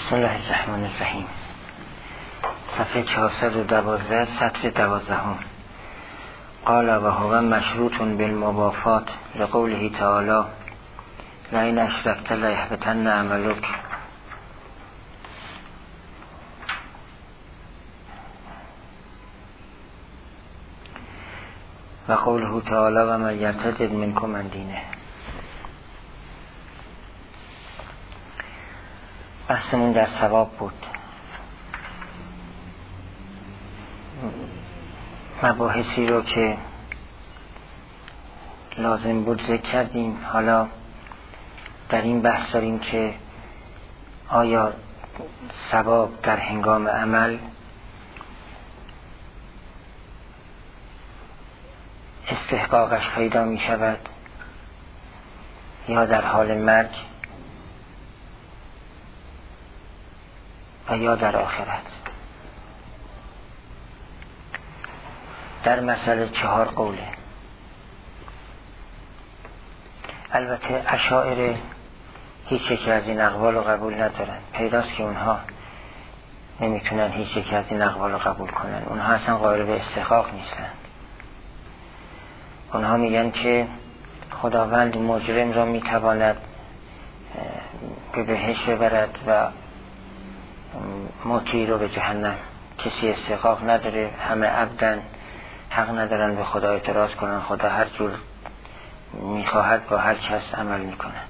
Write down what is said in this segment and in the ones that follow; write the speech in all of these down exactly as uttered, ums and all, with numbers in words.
بسم الله الرحمن الرحیم. صفحه چهارصد و دوازده سطر دوازدهم. قال و هو مشروط بالموافات لقوله تعالی لئن اشرکت لیحبطن عملک. و قوله تعالی و من یرتد منکم عن دینه. بحثمون در ثواب بود. مباحثی رو که لازم بود ذکر کردیم. حالا در این بحث داریم که آیا ثواب در هنگام عمل استحقاقش پیدا می شود یا در حال مرگ و یا در آخرت. در مسئله چهار قوله. البته اشاعره هیچ یک از این اقوال رو قبول ندارن. پیداست که اونها نمیتونن هیچ یک از این اقوال رو قبول کنن. اونها اصلا قائل به استحقاق نیستن. اونها میگن که خداوند مجرم را میتواند به بهشت ببرد و مطیع رو به جهنم. کسی استحقاق نداره، همه عبدن، حق ندارن به خدا اعتراض کنن. خدا هر جور میخواهد با هر کس عمل میکند.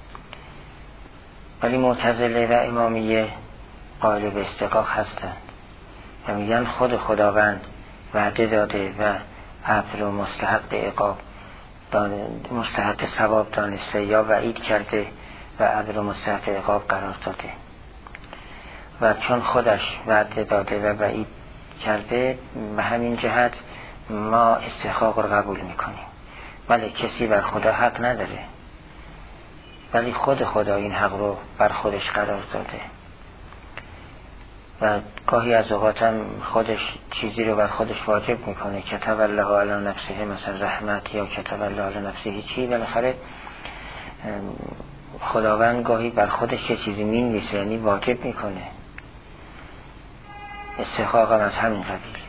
ولی معتزله و امامیه قائل به استحقاق هستند و میگن خود خداوند وعده داده و عبد رو مستحق عقاب مستحق ثواب دانسته یا وعید کرده و عبد رو مستحق عقاب قرار داده. و چون خودش وعده داده و وعید کرده، به همین جهت ما استحقاق رو قبول میکنیم. ولی کسی بر خدا حق نداره، ولی خود خدا این حق رو بر خودش قرار داده و گاهی از اوقات هم خودش چیزی رو بر خودش واجب میکنه. کتب الله علی نفسه مثلا رحمت یا کتب الله علی نفسه چی. بالاخره خداوند گاهی بر خودش یه چیزی مینویسه، یعنی واجب میکنه. استحقاق هم از همین قبیل.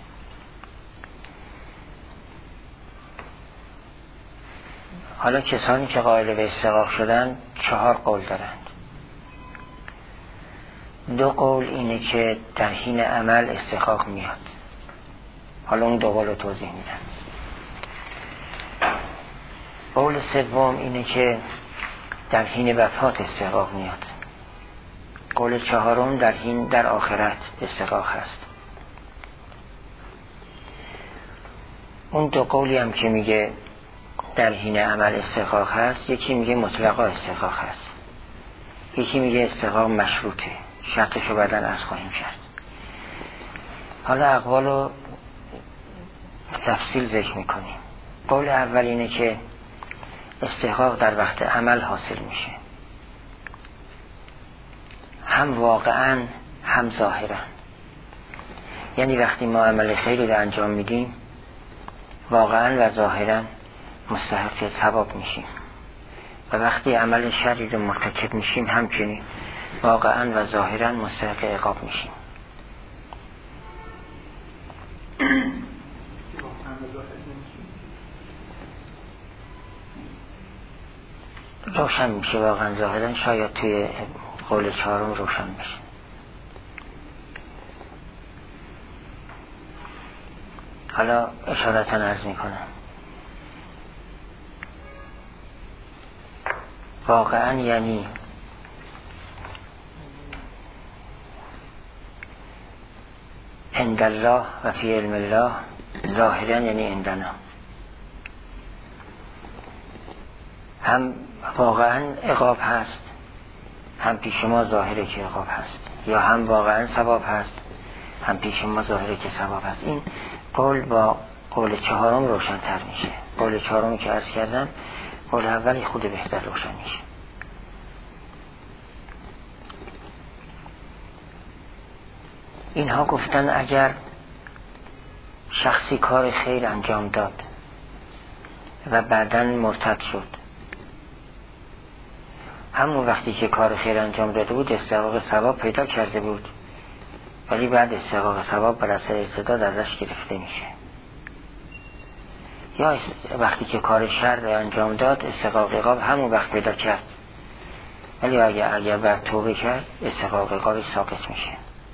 حالا کسانی که قائل به استحقاق شدن چهار قول دارند. دو قول اینه که در حین عمل استحقاق میاد. حالا اون دو قول رو توضیح میدم. قول سوم اینه که در حین وفات استحقاق میاد. قول چهارم در حین در آخرت استحقاق هست. اون دو قولی هم که میگه در حین عمل استحقاق هست، یکی میگه مطلقا استحقاق هست، یکی میگه استحقاق مشروطه، شرطشو بعداً عرض خواهیم کرد. حالا اقوال رو تفصیل ذکر میکنیم. قول اول اینه که استحقاق در وقت عمل حاصل میشه، هم واقعاً هم ظاهراً. یعنی وقتی ما عمل خیری رو انجام میدیم واقعاً و ظاهراً مستحق ثواب میشیم، و وقتی عمل شری رو مرتکب میشیم همچنین واقعاً و ظاهراً مستحق عقاب میشیم. روشن میشه واقعاً ظاهراً. شاید توی قول چهارم روشن میشه. حالا اشارتا عرض میکنم. واقعاً یعنی عند الله و فی علم الله، ظاهراً یعنی عندنا. هم واقعاً عقاب هست، هم پیش ما ظاهره که عقاب هست، یا هم واقعاً ثواب هست، هم پیش ما ظاهره که ثواب هست. این قول با قول چهارم روشن تر میشه. قول چهارمی که عرض کردم، قول اولی خود بهتر روشن میشه. اینها گفتن اگر شخصی کار خیر انجام داد و بعداً مرتد شد، همون وقتی که کار خیر انجام داده بود استحقاق ثواب پیدا کرده بود، ولی بعد استحقاق ثواب بر اثر ارتداد ازش گرفته میشه. یا وقتی که کار شر انجام داد استحقاق عقاب همون وقت پیدا کرد، ولی اگر اگر بعد توبه کرد استحقاق عقابش ساقط میشه.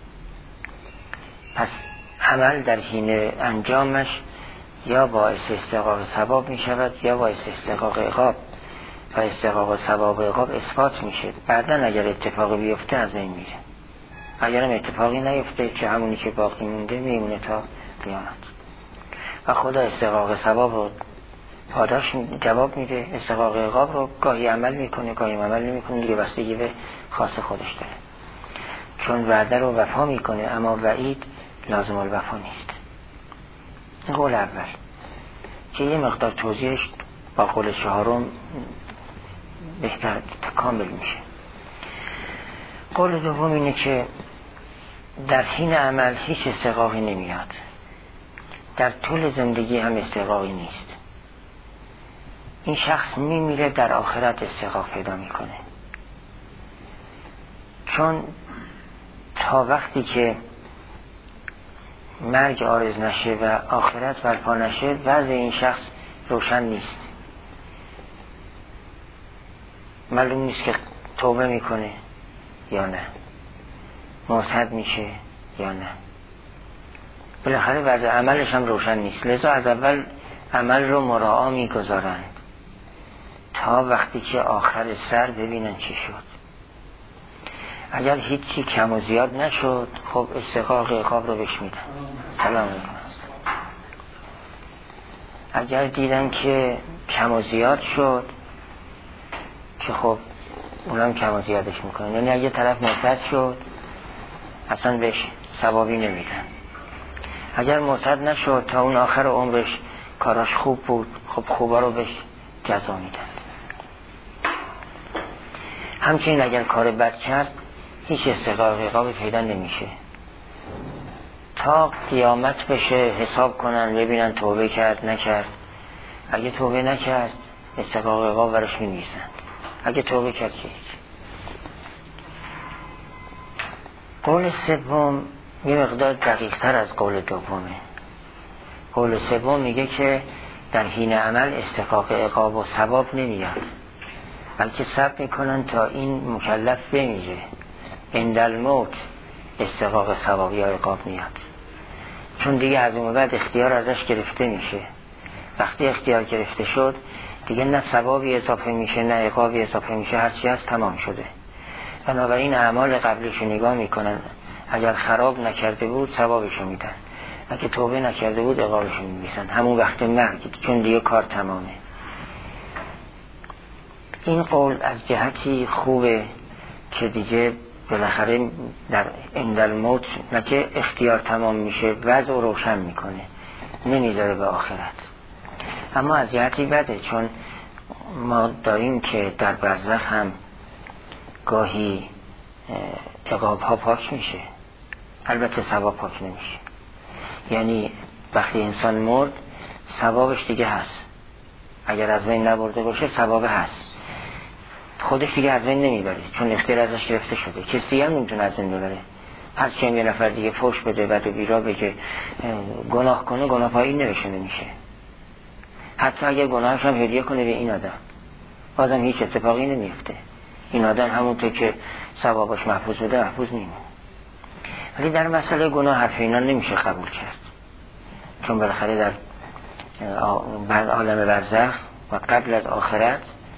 پس عمل در حین انجامش یا باعث استحقاق ثواب میشود یا باعث استحقاق عقاب، و استحقاق ثواب و عقاب اثبات میشه. بعداً اگر اتفاقی بیفته از بین میره، اگرم اتفاقی نیفته که همونی که باقی مونده میمونه تا قیامت. و خدا استحقاق ثواب رو پاداش جواب میده، استحقاق عقاب رو گاهی عمل میکنه گاهی عمل نمیکنه، دیگه بستگی به خاص خودش داره. چون وعده رو وفا میکنه اما وعید لازم الوفا نیست. این قول اول که یه مقدار توضیحش با قول چهارم بهتر کامل میشه. قول دوم اینه که در حین عمل هیچ استحقاقی نمیاد، در طول زندگی هم استحقاقی نیست. این شخص میمیره در آخرت استحقاق پیدا میکنه، چون تا وقتی که مرگ عارض نشه و آخرت برپا نشه وضع این شخص روشن نیست. معلوم نیست که توبه میکنه یا نه، مرتد میشه یا نه، بالاخره وضع عملش هم روشن نیست. لذا از اول عمل رو مراعا میگذارند تا وقتی که آخر سر ببینن چی شد. اگر هیچی کم و زیاد نشد خب استحقاق عقاب رو بهش میدن، سلام علیکم. اگر دیدن که کم و زیاد شد که خب اونم کم و زیادش میکنن، یعنی اگه طرف مرتد شد اصلا بهش ثوابی نمیدن. اگر مرتد نشد تا اون آخر عمرش کاراش خوب بود، خب خوبا رو بهش جزا میدن. همچنین اگر کار بد کرد هیچ استحقاق عقابی پیدا نمیشه تا قیامت بشه حساب کنن ببینن توبه کرد نکرد. اگه توبه نکرد استحقاق عقاب برش می‌نویسن، اگه توبه کرد که هیچ. قول سوم یه مقدار دقیق تر از قول دومه. قول سوم میگه که در حین عمل استحقاق عقاب و ثواب نمیاد، بلکه صبر میکنن تا این مکلف بمیره، عند الموت استحقاق ثواب یا عقاب میاد. چون دیگه از اون بعد اختیار ازش گرفته میشه. وقتی اختیار گرفته شد دیگه نه ثوابی اضافه میشه نه عقابی اضافه میشه، هرچی هست تمام شده. بنابراین اعمال قبلشو نگاه میکنن، اگر خراب نکرده بود ثوابشو میدن، اگه توبه نکرده بود عقابشو میدن همون وقت مرگ، چون دیگه کار تمامه. این قول از جهتی خوبه که دیگه بالاخره در عند الموت نه که اختیار تمام میشه وضع رو روشن میکنه، نمیذاره به آخرت. اما از جهتی بده، چون ما داریم که در برزخ هم گاهی عقاب ها پاک میشه، البته ثواب پاک نمیشه. یعنی وقتی انسان مرد ثوابش دیگه هست، اگر از بین نبرده باشه ثواب هست، خودش دیگه از بین نمیبره چون اختیار ازش گرفته شده. کسی هم نمیتونه از بین ببره. هر چی هم یه نفر دیگه فوش بده بد و بیرا بگه گناه کنه، گناه پایی نوشته نمیشه. حتی اگه گناهش هم هدیه کنه به این آدم بازم هیچ اتفاقی نمیفته، این آدم همونطور که ثوابش محفوظ بوده محفوظ میمونه. ولی در مسئله گناه حرف اینا نمیشه قبول کرد، چون بالاخره در عالم برزخ و قبل از آخرت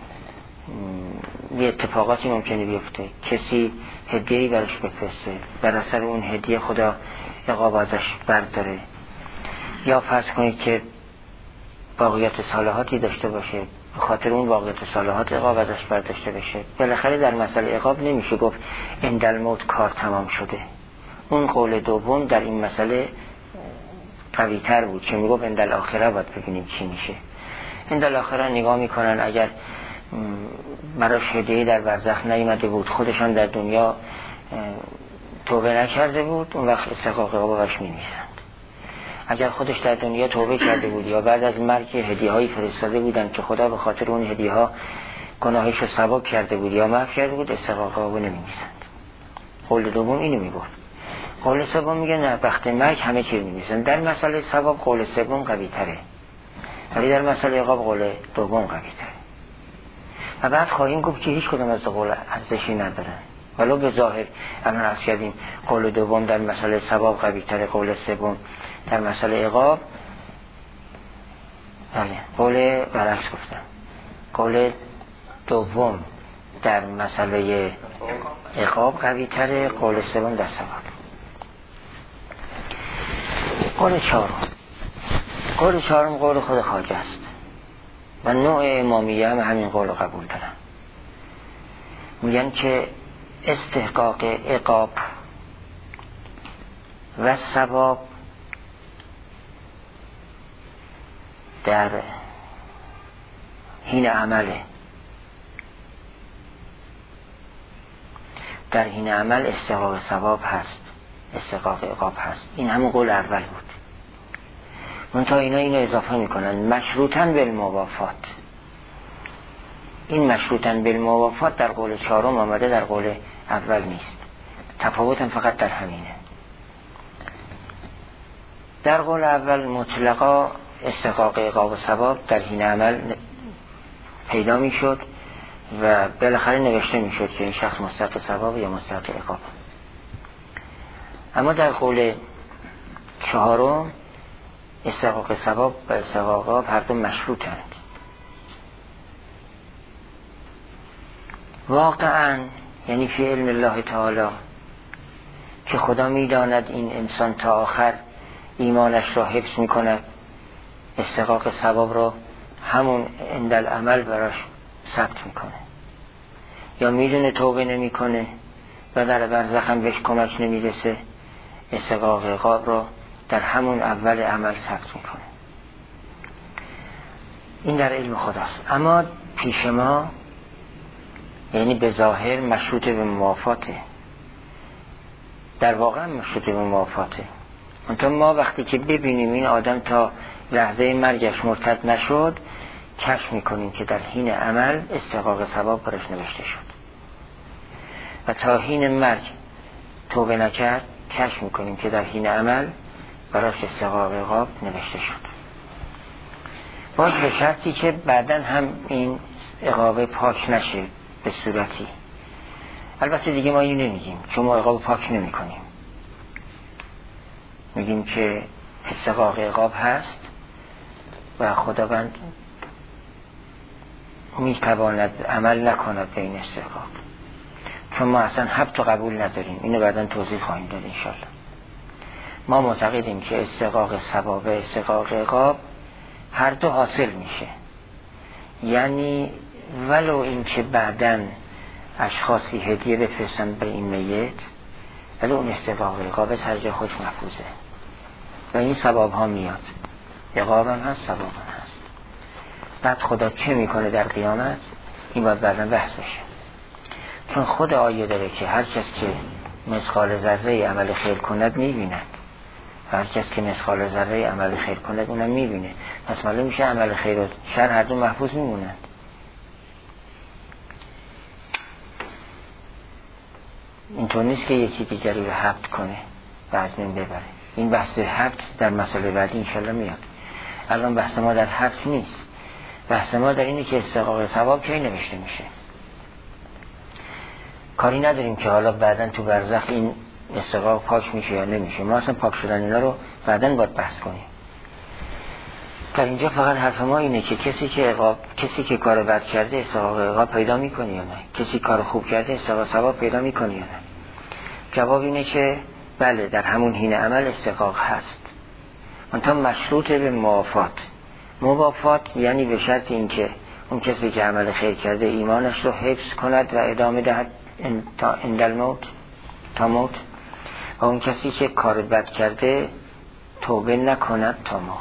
یه اتفاقاتی ممکنه بیفته. کسی هدیه‌ای برش بفرسته، بر اثر اون هدیه خدا عقاب ازش برداره، یا فرض کنید که باقیات صالحاتی داشته باشه، به خاطر اون باقیات صالحات عقاب ازش برداشته بشه. بالاخره در مسئله عقاب نمیشه گفت عند الموت کار تمام شده. اون قول دوم در این مسئله قوی تر بود که میگفت عند الاخره باید ببینیم چی میشه. عند الاخره نگاه میکنن اگر براش هدیه‌ای در برزخ نیامده بود، خودشان در دنیا توبه نکرده بود، اون وقت استحقاق عقاب براش می‌نویسند. اگر خودش در دنیا توبه کرده بود یا بعد از مرگ هدیه‌هایی فرستاده بودن که خدا به خاطر اون هدیه‌ها گناهش رو ثواب کرده بود یا معاف کرده بود استحقاق عقاب رو نمی‌نویسند. قول دوم اینو میگفت. قول سوم میگه نه، وقت مرگ همه چی می‌نویسن. در مسئله ثواب قول سوم قوی تره، ولی در مسئله عقاب قول دوم قوی تره. و بعد خواهیم گفت که هیچ کدام از قول ارزشی ندارن، ولو به ظاهر الان عرض کردیم قول دوم در مسئله ثواب قوی تره، قول سوم در مسئله عقاب بله قول برعکس گفتم، قول دوم در مسئله عقاب قوی تره، قول سوم در ثواب. قول چهارم، قول چهارم قول خود خواجه است و نوع امامیه هم همین قول قبول دارن. میگن که استحقاق عقاب و ثواب در حین عمله، در حین عمل استحقاق ثواب هست، استحقاق عقاب هست. این همون قول اول بود. منتها اینا اینو اضافه میکنن مشروطاً بالموافات. این مشروطاً بالموافات در قول چهارم آمده، در قول اول نیست. تفاوت هم فقط در همینه. در قول اول مطلقا استحقاق عقاب و ثواب در حین عمل پیدا میشد و بالاخره نوشته میشد که این شخص مستحق ثواب یا مستحق عقاب. اما در قول چهارم استحقاق ثواب و استحقاق عقاب هر دو مشروطند. واقعا یعنی فی علم الله تعالی که خدا میداند این انسان تا آخر ایمانش را حفظ میکند، استحقاق ثواب را همون اندل عمل براش ثبت میکنه، یا میدونه توبه نمیکنه و در برزخ هم بهش کمک نمیرسه، استحقاق عقاب را در همون اول عمل ثبت میکنه. این در علم خداست. اما پیش ما یعنی به ظاهر مشروط به موافاته، در واقع مشروط به موافاته. منتها ما وقتی که ببینیم این آدم تا لحظه مرگش مرتد نشد، کشف میکنیم که در حین عمل استحقاق ثواب برش نوشته شد و تا حین مرگ توبه نکرد، کشف میکنیم که در حین عمل براش استحقاق عقاب نوشته شد. باز به شرطی که بعدن هم این عقاب پاک نشه به صورتی. البته دیگه ما اینو نمیگیم، چون ما عقاب پاک نمی کنیم. میگیم که استحقاق عقاب هست و خداوند میتواند عمل نکند به این استحقاق، چون ما اصلا حبت و قبول نداریم. اینو بعداً توضیح خواهیم داد انشالله. ما معتقدیم که استحقاق ثواب و استحقاق عقاب هر دو حاصل میشه، یعنی ولو این که بعداً اشخاصی هدیه بفرستن به این میت، ولی اون استحقاق عقاب سر جای خودش محفوظه و این ثواب ها میاد، عقاب هم هست، ثواب هم هست. بعد خدا چه میکنه در قیامت؟ این باید بعداً بحث بشه، چون خود آیه داره که هر کس که مثقال ذره عمل خیر کند میبیند و هر کس که مثقال ذره عمل خیر کند اونم میبینه. پس معلوم میشه عمل خیر و شر هر دو محفوظ میمونند. اینطور نیست که یکی دیگری رو حبت کنه و از من ببره. این بحث حبت در مسئله بعدی انشالله میاد. الان بحث ما در حبت نیست، بحث ما در اینه که استحقاق ثواب کی نوشته میشه. کاری نداریم که حالا بعداً تو برزخ این استحقاق پاک میشه یا نمیشه. ما اصلا پاک شدن اینا رو بعداً باید بحث کنیم. در اینجا فقط حرف ما اینه که کسی که عقاب، کسی که کار بد کرده استحقاق عقاب پیدا میکنه یا نه، کسی کار خوب کرده استحقاق ثواب پیدا میکنه یا نه. جواب اینه که بله، در همون حین عمل استحقاق هست، منتها مشروط به موافات. موافات یعنی به شرط این که اون کسی که عمل خیر کرده ایمانش رو حفظ کند و ادامه دهد تا اندل موت، تا موت، و اون کسی که کار بد کرده توبه نکند تا موت.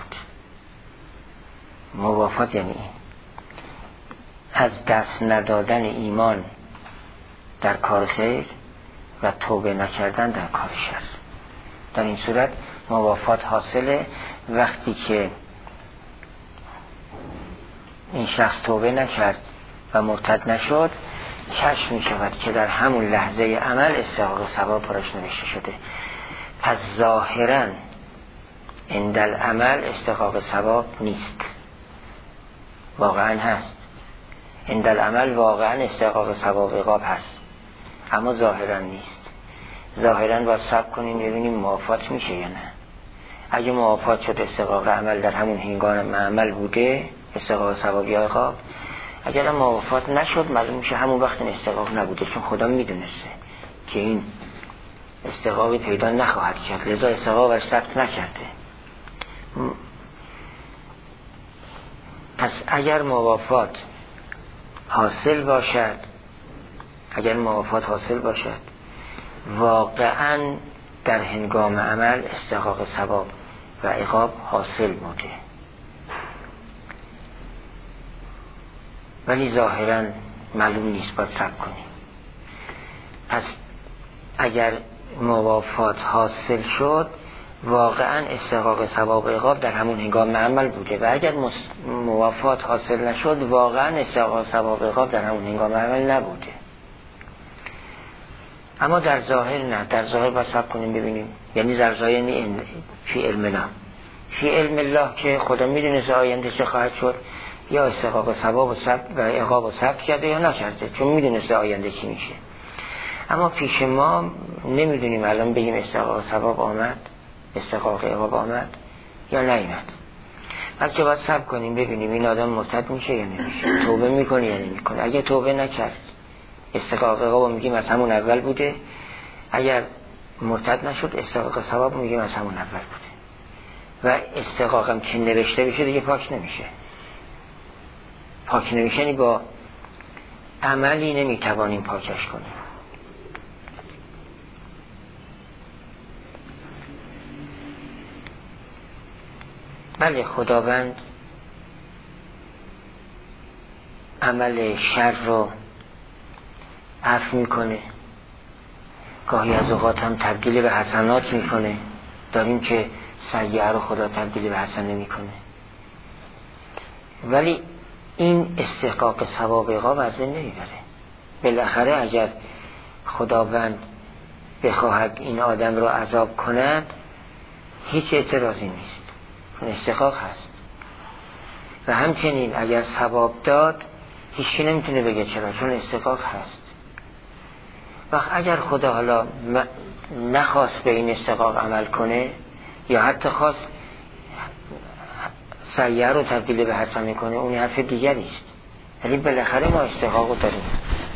موافات یعنی این، از دست ندادن ایمان در کار خیر و توبه نکردن در کار شر. در این صورت موافات حاصله وقتی که این شخص توبه نکرد و مرتد نشد، کشف می شود که در همون لحظه عمل استحقاق ثواب براش نوشته شده. پس ظاهراً عند العمل استحقاق ثواب نیست، واقعاً هست. عند العمل واقعاً استحقاق ثواب عقاب هست، اما ظاهراً نیست. ظاهراً باید صبر کنیم ببینیم موافات میشه یا نه. اگه موافات شد استحقاق عمل در همون هنگام عمل بوده استحقاق ثواب یا عقاب، اگر موافات نشد معلوم میشه همون وقت این استحقاق نبوده، چون خدا میدونسته که این استحقاقی پیدا نخواهد کرد، لذا استحقاقش ثبت نکرده. پس اگر موافات حاصل باشد اگر موافات حاصل باشد واقعاً در هنگام عمل استحقاق ثواب و عقاب حاصل بوده، ولی ظاهراً معلوم نیست، باید صبر کنیم. پس اگر موافات حاصل شد واقعاً استحقاق ثواب و عقاب در همون هنگام عمل بوده، و اگر موافات حاصل نشد واقعاً استحقاق ثواب و عقاب در همون هنگام عمل نبوده. اما در ظاهر نه، در ظاهر باید صبر کنیم ببینیم، یعنی در ظاهر یعنی فی علم الله، فی علم الله که خدا میدونه آینده چه خواهد شد، یا استحقاق ثواب و ثبت و عقاب و ثبت کرده یا نکرده، چون میدونه آینده چی میشه. اما پیش ما نمیدونیم الان بگیم استحقاق ثواب آمد، استحقاق عقاب آمد یا نیامد. بلکه باید صبر کنیم ببینیم این آدم مرتد میشه یا نمیشه، توبه میکنه یا نمیکنه. اگه توبه نکرد استحقاق عقاب میگیم از همون اول بوده، اگر مرتد نشد استحقاق ثواب میگیم از همون اول بوده، و استحقاقم که نوشته بشه دیگه پاک نمیشه. پاک نمیشنی با عملی نمیتوانیم پاکش کنیم. بله خداوند عمل شر رو عفو میکنه، گاهی از اوقات هم تبدیل به حسنات میکنه، داریم که سیئه رو خدا تبدیل به حسنه میکنه، ولی این استحقاق ثواب عقاب از این نمیبره. بالاخره اگر خداوند بخواهد این آدم رو عذاب کند هیچ اعتراضی نیست، چون استحقاق هست. و همچنین اگر ثواب داد هیچی نمیتونه بگه چرا، چون استحقاق هست. وقت اگر خدا حالا نخواست به این استحقاق عمل کنه یا حتی خواست سیئه رو تبدیل به حسنه کنه، اون حرف دیگری است، ولی بالاخره ما استحقاق رو داریم.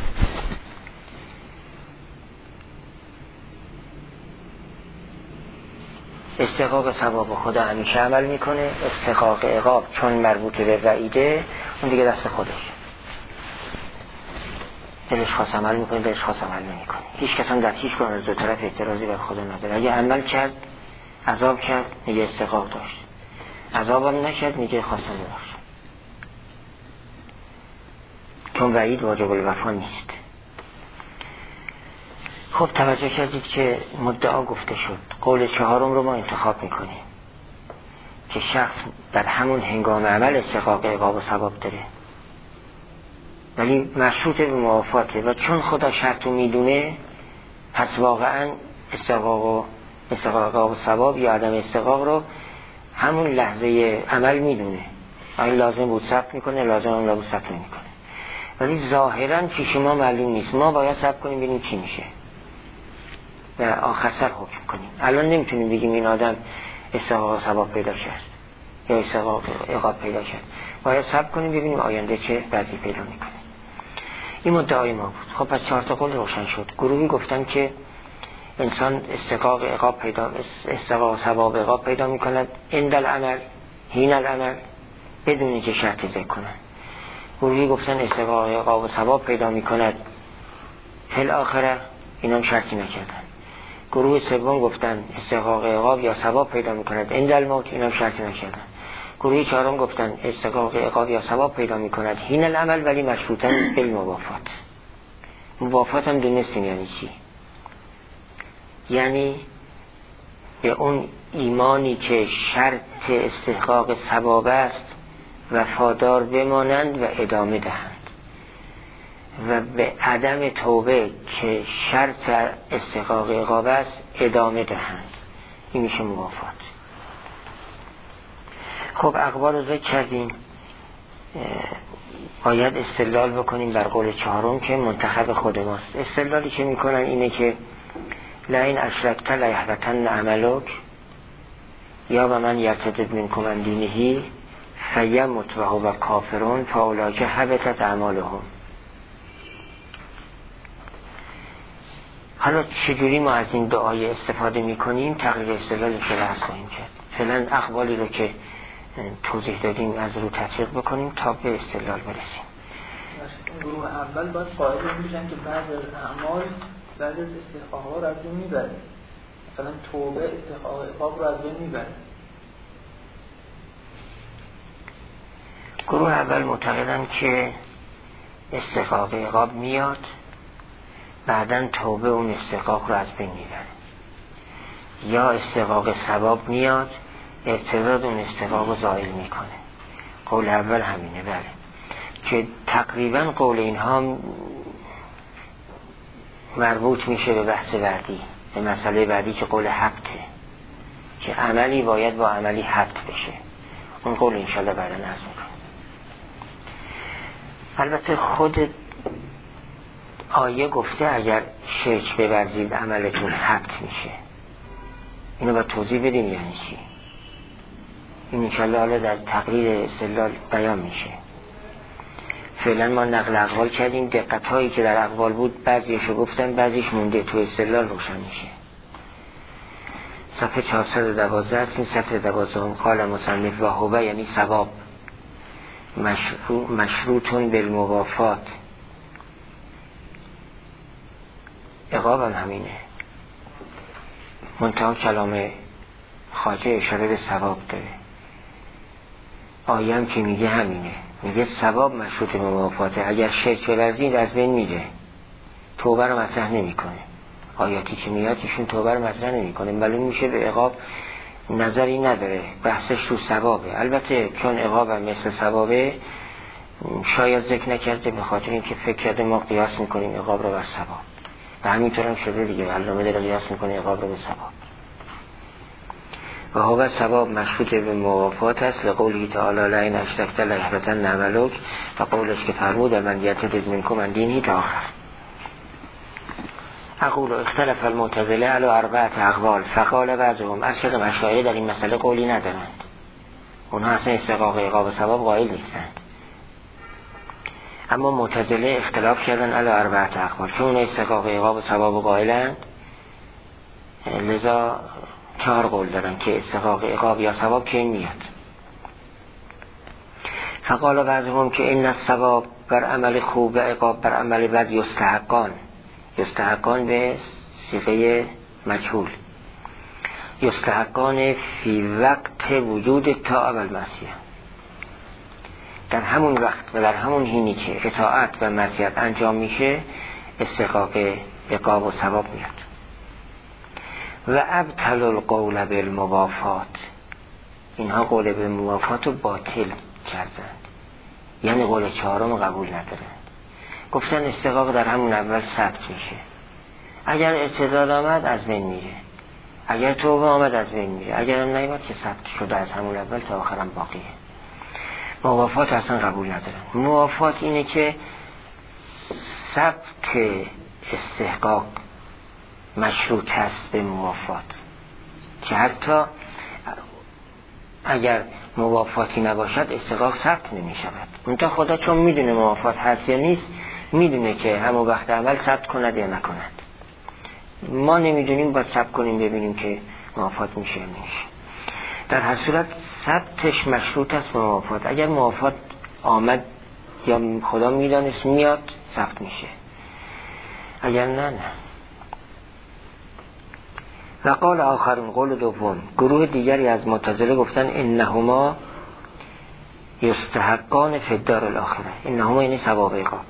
استحقاق ثواب خدا همیشه عمل میکنه، استحقاق عقاب چون مربوط به وعیده اون دیگه دست خودش، دلش خواست عمل میکنه، دلش خواست عمل نمیکنه. هیچ کس هم در هیچ کدوم از دو طرف اعتراضی بر خدا نداره. اگه عمل کرد عذاب کرد میگه استحقاق داشت، عذابم نشد میگه خواستم ببخش، چون وعید واجب الوفا نیست. خب توجه کردید که مدعا گفته شد، قول چهارم رو ما انتخاب میکنیم که شخص در همون هنگام عمل استحقاق عقاب و ثواب داره، ولی مشروط به موافاته، و چون خدا شرط رو میدونه پس واقعا استحقاق و استحقاق عقاب و ثواب یا عدم استحقاق رو همون لحظه عمل میدونه، اگه لازم بود ثبت میکنه، لازم هم لازم ثبت نمیکنه، ولی ظاهرا پیش ما معلوم نیست. ما باید ثبت کنیم ببینیم چی میشه و آخر سر حکم کنیم. الان نمیتونیم بگیم این آدم استحقاق ثواب پیدا کرد یا استحقاق عقاب پیدا کرد، باید ثبت کنیم ببینیم آینده چه وضعی پیدا میکنه. این مدعای ما بود. خب پس چهار تا قول روشن شد. گروهی گفتن که انسان استحقاق عقاب پیدا استحقاق ثواب عقاب پیدا میکند عند العمل حین العمل بدون اینکه شرط ذکر کنن. گروهی گفتن استحقاق عقاب و ثواب پیدا میکند فی الاخره، اینم شرطی نکردن. گروه سوم گفتن استحقاق عقاب یا ثواب پیدا میکند عند الموت، اینم شرطی نکردن. گروه چهارم گفتن استحقاق عقاب یا ثواب پیدا میکند حین العمل ولی مشروطاً بالموافات. موافات هم دونستیم یعنی چی؟ یعنی به اون ایمانی که شرط استحقاق ثواب است وفادار بمانند و ادامه دهند. و به عدم توبه که شرط استحقاق عقاب است ادامه دهند. این میشه موافات. خب اقوال رو ذکر کردیم، باید استدلال بکنیم بر قول چهارم که منتخب خود ماست. استدلالی که میکنن اینه که لئن اشرکت لیحبطن عملک یا و من یرتد منکم عن دینه فیمت و هو کافرون فاولیک حبطت اعمالهم. حالا چجوری ما از این دعای استفاده میکنیم؟ تغییر استدلال که بحث خواهیم کرد. فعلا اقوالی رو که توضیح دادیم از رو تطبیق بکنیم تا به استدلال برسیم. گروه اول باید قائل میشن که بعض از اعمال بعض از استحقاق‌ها رو از بین میبره. مثلا توبه استحقاق عقاب رو از بین میبره. گروه اول معتقدن که استحقاق عقاب میاد، بعدن توبه اون استحقاق رو از بین میبره، یا استحقاق ثواب میاد ارتداد اون استحقاق رو زائل میکنه. قول اول همینه، بله، که تقریبا قول اینها مربوط میشه به بحث بعدی، به مسئله بعدی که قول حبته، که عملی باید با عملی حبت بشه. اون قول انشالله بعدا عرض میکنم. البته خود آیه گفته اگر شرک بورزید عملتون حبت میشه. اینو باید توضیح بدیم یعنی چی. این انشالله حالا در تقریر استدلال بیان میشه. فعلا ما نقل اقوال کردیم، دقت هایی که در اقوال بود بعضیشو گفتن، بعضیش مونده، تو استدلال روشن میشه. صفحه چهارصد و دوازده هستیم. صفحه دوازده هم قال مصنف و هو یعنی ثواب مشروع مشروطون بالموافات. عقاب هم همینه، منتها کلام خواجه اشاره به ثواب داره. آیه هم که میگه همینه، میگه ثواب مشروط به موافاته. اگر شرک بورزید از بین میره، توبه رو مطرح نمیکنه. آیاتی که میاد ایشون توبه رو مطرح نمیکنه، معلوم میشه به عقاب نظری نداره، بحثش رو ثوابه. البته چون عقاب هم مثل ثوابه شاید ذکر نکرده، به خاطر اینکه فکر کرده ما قیاس میکنیم عقاب رو بر ثواب، و همینطور هم شده دیگه، علامه داره قیاس میکنه عقاب رو به ثواب. و هو ثواب مشروط به موافات است لقوله تعالی لئن اشرکت لیحبطن عملک، و قولش که فرمود من یرتد منکم عن دینه تا آخر. اقول اختلف المعتزله علی اربعه اقوال فقال بعضهم، اصل مشایخ در این مسئله قولی ندارند، اونها اصلا استحقاق عقاب و ثواب قائل نیستند. اما معتزله اختلاف کردن علی اربعه اقوال، چون استحقاق عقاب و ثواب قائلند لذا چهار قول دارن که استحقاق عقاب یا ثواب که این میاد. فقال بعضهم که این الثواب بر عمل خوب و عقاب بر عمل بد یستحقان، یستحقان به صیغه مجهول، یستحقان فی وقت وجود طاعه و المعصیه، در همون وقت و در همون حینی که اطاعت و معصیت انجام میشه استحقاق عقاب و ثواب میاد. و ابطل القول بالموافات، اینها قول به موافات رو باطل کردند، یعنی قول چهارم قبول ندارند. گفتن استحقاق در همون اول ثبت میشه، اگر اعتدال آمد از بین میره، اگر توبه آمد از بین میره، اگر هم نیامد که ثبت شده از همون اول تا آخرم باقیه. موافات اصلا قبول ندارن. موافات اینه که ثبت استحقاق مشروط هست به موافات، که حتی اگر موافاتی نباشد استحقاق ثبت نمی شود. منتها خدا چون میدونه موافات هست یا نیست، میدونه که همون وقت عمل ثبت کند یا نکند. ما نمیدونیم، باید ثبت کنیم ببینیم که موافات میشه یا نمیشه. در هر صورت ثبتش مشروط است به موافات. اگر موافات آمد یا خدا میدانست میاد ثبت میشه، اگر نه نه. و قال آخرون، قول دوم، گروه دیگری از معتزله گفتن انهما یستحقان فی الدار الاخره، انهما یعنی ثواب عقاب،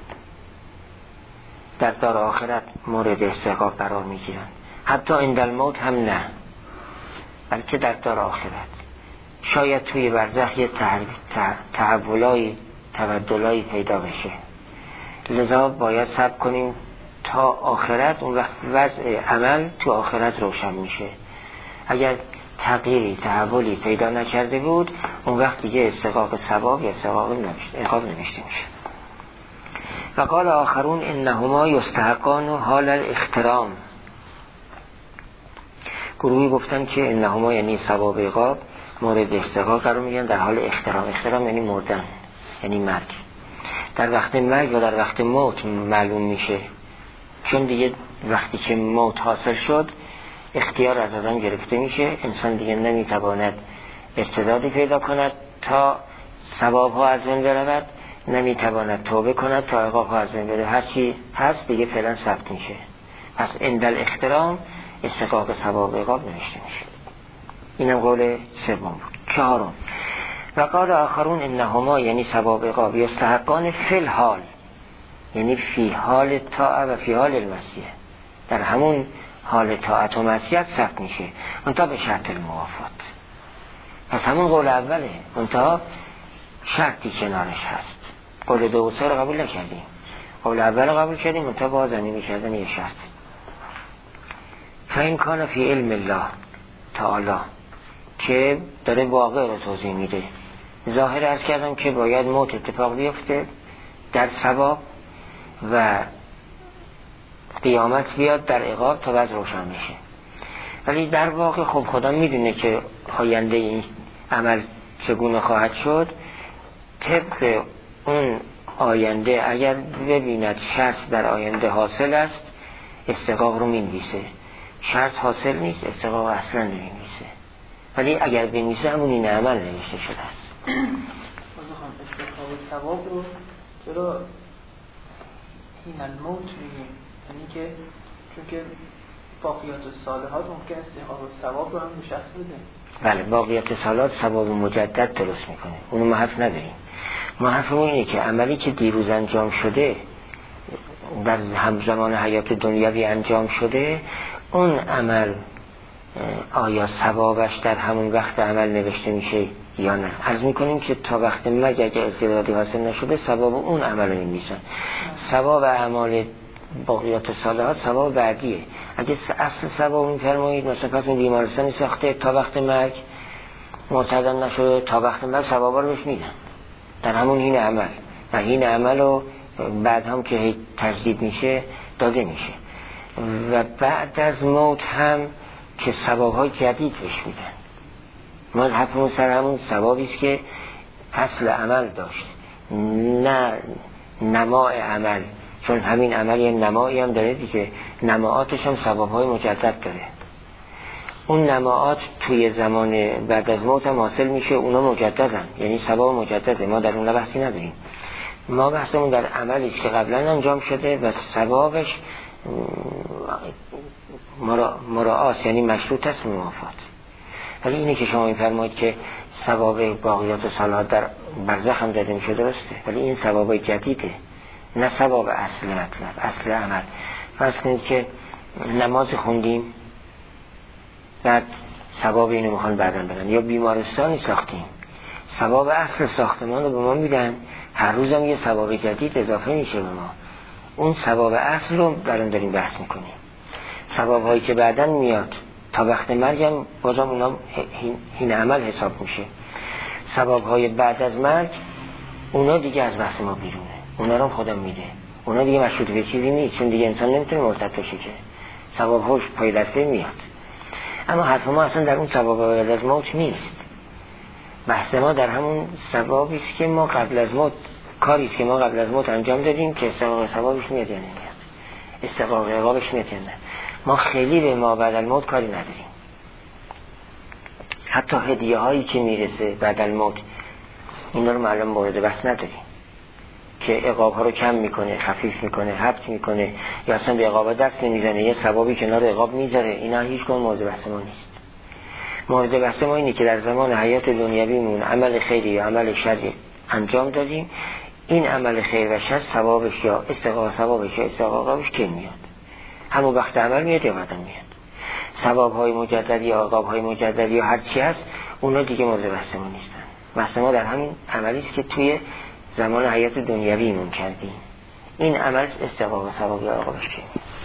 در دار آخرت مورد استحقاق قرار میگیرن، حتی عند الموت هم نه، بلکه در دار آخرت. شاید توی برزخ یه تحولای تبدلای پیدا بشه، لذا باید صبر کنیم تا آخرت، اون وقت وضع عمل تو آخرت روشن میشه. اگر تغییری تحولی پیدا نکرده بود اون وقت دیگه استحقاق ثواب یا استحقاق عقاب نوشته میشه. و قال آخرون انهما یستحقان حال الاحترام. گروهی گفتن که انهما یعنی ثواب عقاب مورد استحقاق قرار میگن در حال احترام. احترام یعنی مردن، یعنی مرگ. در وقت مرگ و در وقت موت معلوم میشه، چون دیگه وقتی که موت حاصل شد اختیار از آدم گرفته میشه، انسان دیگه نمیتواند ارتدادی پیدا کند تا ثواب ها از بین برود، نمیتواند توبه کند تا عقاب ها از بین بره. هر چی هست دیگه فعلا ثبت میشه. پس عند الاحترام استحقاق ثواب عقاب نوشته میشه. اینم قول سوم بود. چهارم و قال آخرون انهما یعنی ثواب عقاب یستحقان فی الحال، یعنی فی حال طاعه و فی حال المعصیه، در همون حال طاعت و معصیت ثبت میشه، منتها به شرط الموافات. پس همون قول اوله، منتها شرطی کنارش هست. قول دو و سه رو قبول نکردیم، قول اول رو قبول کردیم، منتها باز زمینی کردن یه شرط. فین کان فی علم الله تعالی، که داره واقع رو توضیح میده. ظاهر عرض کردم که باید موت اتفاق بیفته در ثواب و قیامت بیاد در عقاب تا وضع روشن میشه. ولی در واقع خب خدا میدونه که آینده این عمل چگونه خواهد شد. طبق اون آینده اگر ببیند شرط در آینده حاصل است استحقاق رو مینویسه، شرط حاصل نیست استحقاق اصلا نمینویسه. ولی اگر بنویسه همون این عمل نوشته شده است. استحقاق ثواب رو چرا این الموت میگیم؟ یعنی که چون که باقیات الصالحات ممکن استحقاق ثواب رو هم به شخص بده. بله، باقیات الصالحات ثواب مجدد درست میکنه، اونو ما حرف نداریم. ما حرفمون اینه که عملی که دیروز انجام شده در همزمان حیات دنیوی انجام شده، اون عمل آیا ثوابش در همون وقت عمل نوشته میشه یا نه؟ عرض میکنیم که تا وقت مرگ اگه ارتدادی حاصل نشده ثواب اون عمل رو می‌نویسن. ثواب اعمال باقیات صالحات ثواب بعدیه. اگه اصل ثواب می‌فرمایید مثلا پس این بیمارستانی ساخته تا وقت مرگ مرتد نشده، تا وقت مرگ ثوابا رو بهش میدن در همون این عمل، و این عمل رو بعد هم که تجدید میشه داده میشه، و بعد از موت هم که ثواب‌های جدید بهش میدن. ما حرفمون سر همون ثوابی است که اصل عمل داشت، نه نماء عمل، چون همین عمل یه نمایی هم داره دیگه، نماعاتش هم ثواب‌های مجدد داره. اون نماعات توی زمان بعد از موت هم حاصل میشه، اونا مجددن، یعنی ثواب مجدده. ما در اون بحثی نداریم، ما بحثمون در عملی است که قبلا انجام شده و ثوابش مراعات، یعنی مشروط است موافات. ولی اینه که شما میفرمایید که ثواب باقیات صالحات در برزخ هم داده میشه، درسته، ولی این ثواب جدیده، نه ثواب اصل مطلب، اصل عمل. فرض کنید که نماز خوندیم بعد ثواب اینو میخوان بعدن بدن، یا بیمارستانی ساختیم ثواب اصل ساختمان رو به ما میدن، هر روزم یه ثواب جدید اضافه میشه به ما. اون ثواب اصل رو برام داریم بحث میکنیم. ثواب هایی که بعدن میاد تا وقت مرگ هم بازم اونا این عمل حساب میشه. ثواب های بعد از مرگ اونا دیگه از بحث ما بیرونه، اونا رو خدا میده، اونا دیگه مشروط به چیزی نیست، چون دیگه انسان نمیتونه مرتد بشه که ثواب هاش پای دسته میاد. اما حرف ما اصلا در اون ثواب بعد از موت نیست. بحث ما در همون ثوابی است که ما قبل از موت، کاری است که ما قبل از موت انجام دادیم که استحقاق ثوابش میاد یا نمیاد، استحقاق عقابش میاد یا نه. ما خیلی به ما بعد از موت کاری نداریم. حتی هدیه هایی که میرسه بعد از موت اینا رو معلوم مورد بحث نداریم که عقاب ها رو کم میکنه، خفیف میکنه، حبط میکنه، یا اصلا به عقاب دست نمیزنه، یه ثوابی کنار عقاب میذاره. اینا هیچ کدوم مورد بحث ما نیست. مورد بحث ما اینه که در زمان حیات دنیویمون عمل خیری یا عمل شری انجام دادیم، این عمل خیر و شر ثوابش یا استحقاق ثوابش یا استحقاق عقابش کی میاد؟ همون وقت عمل میاد یا بعد میاد؟ ثواب های مجدد یا عقاب های مجدد یا هر چی هست اونا دیگه مورد بحث ما نیستن. بحث ما در همین عملی است که توی زمان حیات دنیویمون کردیم. این عمل استحقاق ثواب یا آقا بشه.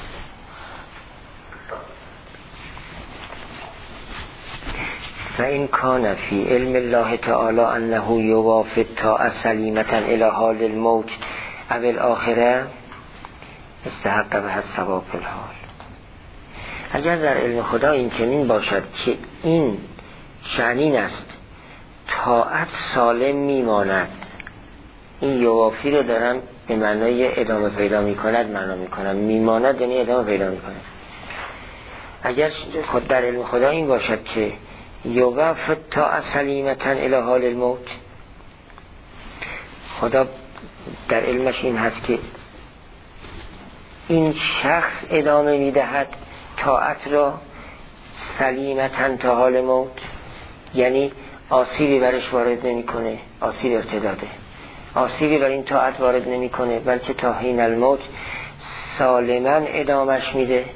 فإن كان في علم الله تعالى أنه يوافق طاعة سليمة إلى حال الموت أو الآخرة استحق بها الثواب في الحال. اگر در علم خدا این چنین باشد که این شأنین است طاعت سالم میماند، این یوافی رو دارم به معنای ادامه پیدا میکند معنا میکنم، میماند یعنی ادامه پیدا میکند. اگر خود در علم خدا این باشد که یوافق طاعت سلیمتا الی حال الموت، خدا در علمش این هست که این شخص ادامه میدهد طاعت را سلیمتا تا حال موت، یعنی آسیبی برش وارد نمیکنه، آسیب ارتداده، آسیبی بر این طاعت وارد نمیکنه، بلکه تا حین الموت سالما ادامش میده.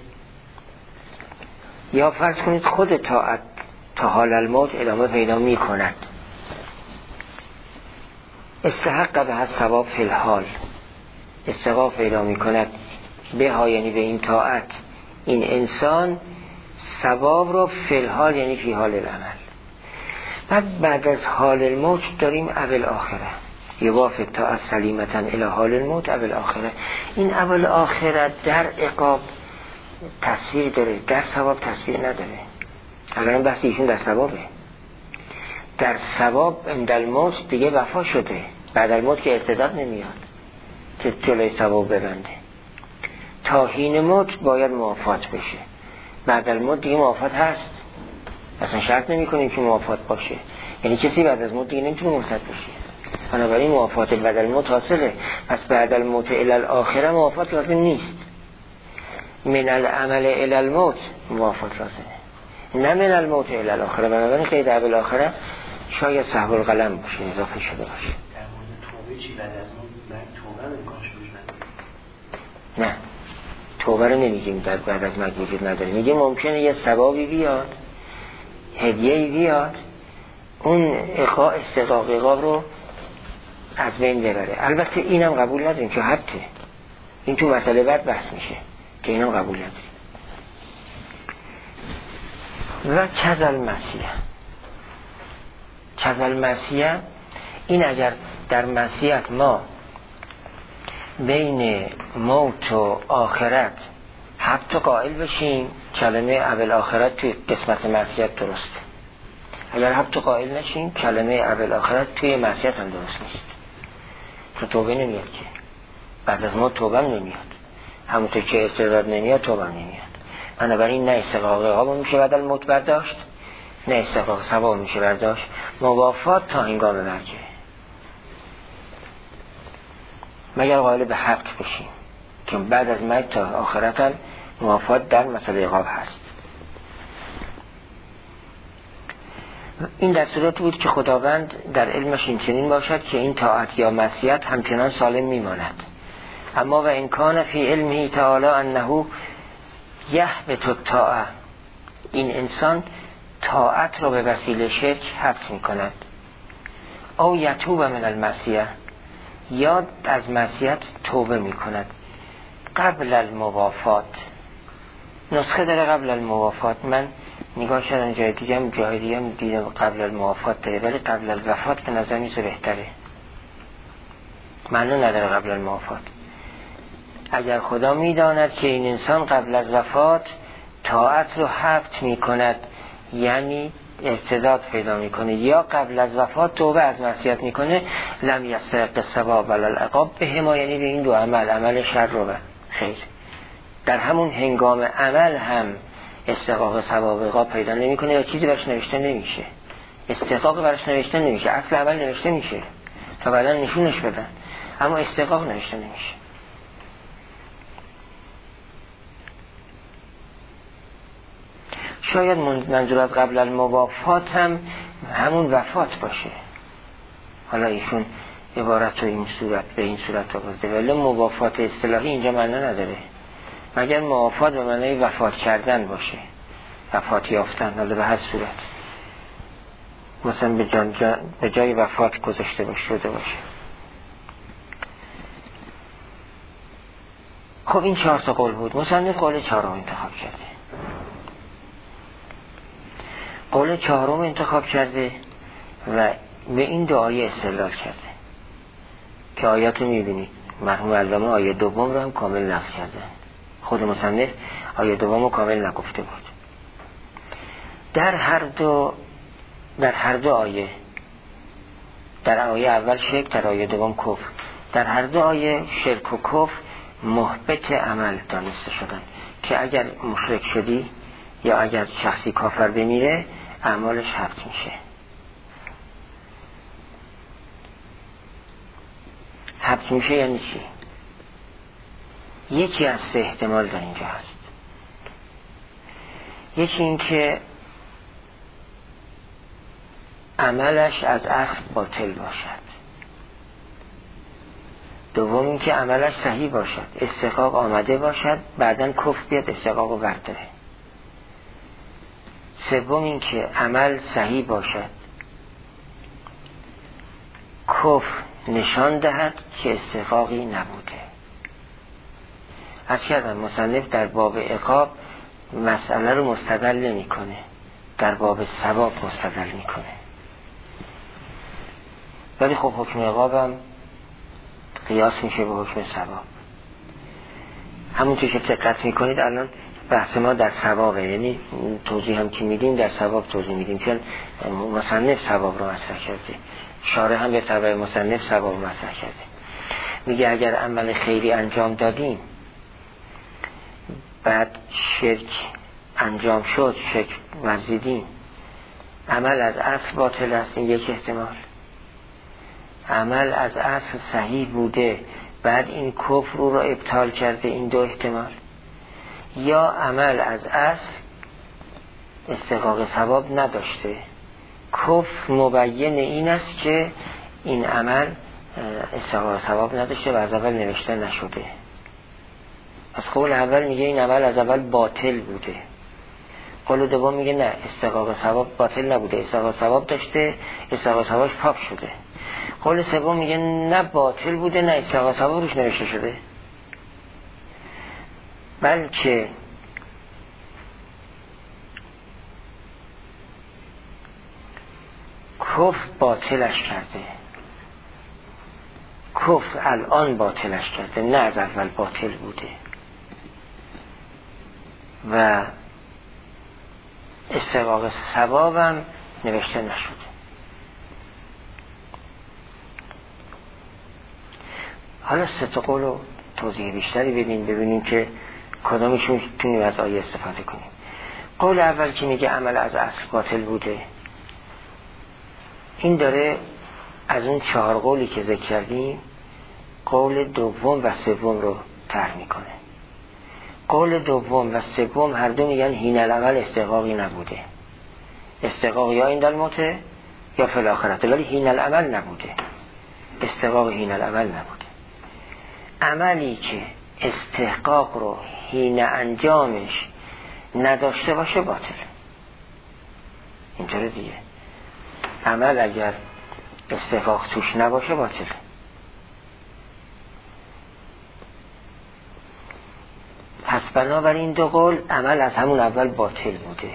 یا فرض کنید خود طاعت تا حال الموت ادامه پیدا میکند، استحق به ثواب فی الحال، استحقاق پیدا میکند به ها یعنی به این طاعت این انسان ثواب رو فی الحال یعنی فی حال العمل. بعد بعد از حال الموت داریم اول آخره، یوافق طاعت سلیمتا الی حال الموت اول آخره. این اول آخره در عقاب تصویر داره، در ثواب تصویر نداره. الان بحث ایشون در ثوابه. در ثواب عند الموت دیگه وفا شده، بعد الموت که ارتداد نمیاد که جلوی ثواب ببنده. تا حین موت باید موافات بشه، بعد الموت دیگه موافات هست، اصلا شرط نمی کنیم که موافات باشه، یعنی کسی بعد از موت دیگه نمیتونه مرتد بشه، بنابراین موافات بعد الموت حاصله. پس بعد الموت الی الاخره موافات لازم نیست، من العمل الی الموت موافات لازمه، نه من الموت الی الاخره. بنابراین قید اول الاخره شاید سهو القلم باشه، اضافه شده باشه. در مورد توبه چی بعد از موت؟ بعد توبه امکانش وجود نداره. نه توبه رو نمیگیم بعد بعد از مرگ وجود نداره، میگه ممکنه یه ثوابی بیاد، هدیه‌ای بیاد، اون اقا استحقاق عقاب رو از بین ببره. البته اینم قبول نداریم که حتی این تو مسئله بعد بحث میشه که اینم قبول نداریم. و کذل مسیح، کذل مسیح این اگر در مسیحت ما بین موت و آخرت حبت قائل بشیم، کلمه اول آخرت توی قسمت معصیت درسته. اگر حبت قائل نشیم کلمه اول آخرت توی معصیت هم درست نیست، تو توبه نمیاد که بعد از موت توبه نمیاد، همونطور که استعداد نمیاد توبه نمیاد. بنابراین نه استحقاق عقاب میشه بعد از موت برداشت، نه استحقاق ثواب میشه برداشت، موافات تا هنگام مرگه، مگر قائل به حق بشیم که بعد از مرگ تا آخرت هم موافات در مسئله عقاب هست. این در صورت بود که خداوند در علمش این چنین باشد که این طاعت یا معصیت همچنان سالم میماند. اما و این کان فی علمه تعالی انه یحبط الطاعه، این انسان طاعت را به وسیله شرک حبط میکند. او یتوب من المعصیه، یا از معصیت توبه میکند قبل الموافات. نسخه داره قبل الموافات، من نگاه شدن جای دیگه هم جای دیگه هم دیدم قبل الموافات داره، ولی قبل الوفات به نظر میسه بهتره، معنی نداره قبل الموافات. اگر خدا میداند که این انسان قبل از وفات طاعت رو حبط میکند، یعنی ارتداد پیدا میکنه، یا قبل از وفات توبه از معصیت میکنه، لم یستحق الثواب ولا العقاب بهما، یعنی به این دو عمل، عمل شر رو خیر، در همون هنگام عمل هم استحقاق ثواب عقاب پیدا نمیکنه یا چیزی برش نوشته نمیشه، استحقاق برش نوشته نمیشه، اصل عمل نوشته میشه تا بعدا نشونش بدن، اما استحقاق نوشته نمیشه. شاید منظور از قبل الموافات هم همون وفات باشه، حالا ایشون عبارت رو این صورت به این صورت آورده، ولی موافات اصطلاحی اینجا معنی نداره، مگر موافات به معنی وفات کردن باشه، وفات یافتن، حالا به هر صورت مثلا به, جان جان به جای وفات گذاشته باشه شده باشه. خب این چهار تا قول بود، مصنف قول چهارم انتخاب کرده. قول چهارم انتخاب کرده و به این دو آیه استدلال کرده که آیات رو میبینید. مرحوم علامه آیه دوم رو هم کامل نقل کرده، خود مصنف آیه دوم رو کامل نگفته بود. در هر دو در هر دو آیه، در آیه اول شرک، در آیه دوم کفر، در هر دو آیه شرک و کفر محبط عمل دانسته شدن که اگر مشرک شدی یا اگر شخصی کافر بمیره اعمالش حبس میشه. حبس میشه یعنی چی؟ یکی از سه احتمال در اینجا هست. یکی این که عملش از اصل باطل باشد، دوم این که عملش صحیح باشد، استحقاق آمده باشد، بعدن کفر بیاد استحقاق رو برداره. سوم این که عمل صحیح باشد، کفر نشان دهد که استحقاقی نبوده. از کردم مصنف در باب عقاب مسئله رو مستدل نمی کنه، در باب ثواب مستدل می کنه. ولی خب حکم عقاب هم قیاس میشه به حکم ثواب. همونطور که دقت میکنید الان بحث ما در ثوابه، یعنی توضیح هم که میدیم در ثواب توضیح میدیم، چون مصنف ثواب رو مطرح کرده، شارح هم به تبع مصنف ثواب رو مطرح کرده. میگه اگر عمل خیری انجام دادیم بعد شرک انجام شد، شرک ورزیدیم، عمل از اصل باطل است، این یک احتمال. عمل از اصل صحیح بوده بعد این کفر رو را ابطال کرده، این دو احتمال. یا عمل از اصل استحقاق ثواب نداشته، کفر مبین این است که این عمل استحقاق ثواب نداشته و از اول نوشته نشده. از قول اول میگه این عمل از اول باطل بوده، قول دوم میگه نه، استحقاق ثواب باطل نبوده، استحقاق ثواب داشته، استحقاق ثوابش پاک شده. قول سوم میگه نه باطل بوده، نه استحقاق ثواب روش نوشته شده، بلکه کفر باطلش کرده، کفر الان باطلش کرده، نه از اول باطل بوده و استحقاق ثوابم نوشته نشده. حالا سه تا قول و توضیح بیشتری ببین ببینیم که کدامش میتونیم از آیه استفاده کنیم. قول اول که میگه عمل از اصل باطل بوده، این داره از اون چهار قولی که ذکر کردیم قول دوم و سوم رو طرح میکنه. قول دوم و سوم هر دو میگن حین العمل استحقاقی نبوده، استحقاق یا این الموته یا فی الاخرته، ولی حین العمل نبوده، استحقاق حین العمل نبوده. عملی که استحقاق رو حین انجامش نداشته باشه باطل. اینطوره دیگه، عمل اگر استحقاق توش نباشه باطل. پس بنابراین دو قول عمل از همون اول باطل بوده،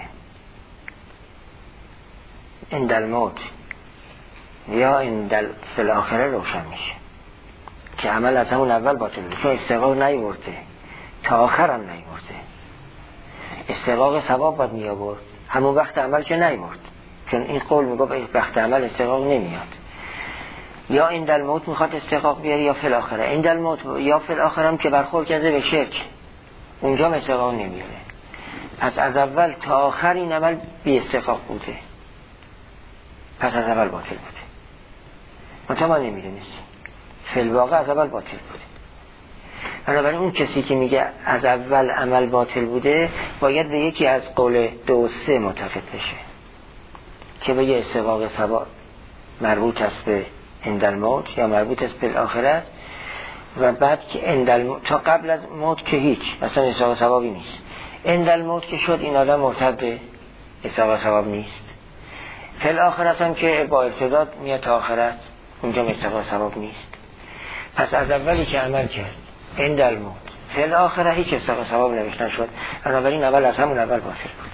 عند الموت یا عند فی الاخره روشن میشه که عمل از همون اول باطل بوده، چون استحقاق نیورده، تا آخر هم نیورده. استحقاق ثواب باید میآورد، همون وقت عمل که نیورد، چون این قول میگه وقت عمل استحقاق نمیاد. یا عند الموت میخواد استحقاق بیاره یا فی الاخره. عند الموت یا فی الاخره هم که برخورد کرده به شرک، اونجا استحقاق نمیاره. پس از اول تا آخر این عمل بی استحقاق بوده، پس از اول باطل بوده. منطقه ما نمیده نیست، فی الواقع از اول باطل بوده. بنابراین اون کسی که میگه از اول عمل باطل بوده باید به یکی از قول دو و سه معتقد بشه که بگه استحقاق ثواب مربوط است به عند الموت یا مربوط است به الاخرت، و بعد که عند الموت، تا قبل از موت که هیچ اصلا استحقاق ثوابی نیست. عند الموت که شد این آدم مرتد به استحقاق ثواب نیست. فی الاخرت هم که با ارتداد میاد تا آخرت، اونجا استحقاق ثواب نیست. پس از اولی که عمل کرد عند الموت فعل آخره هیچ استحقاق ثواب نوشته شد، بنابراین اول از همون اول باطل بود.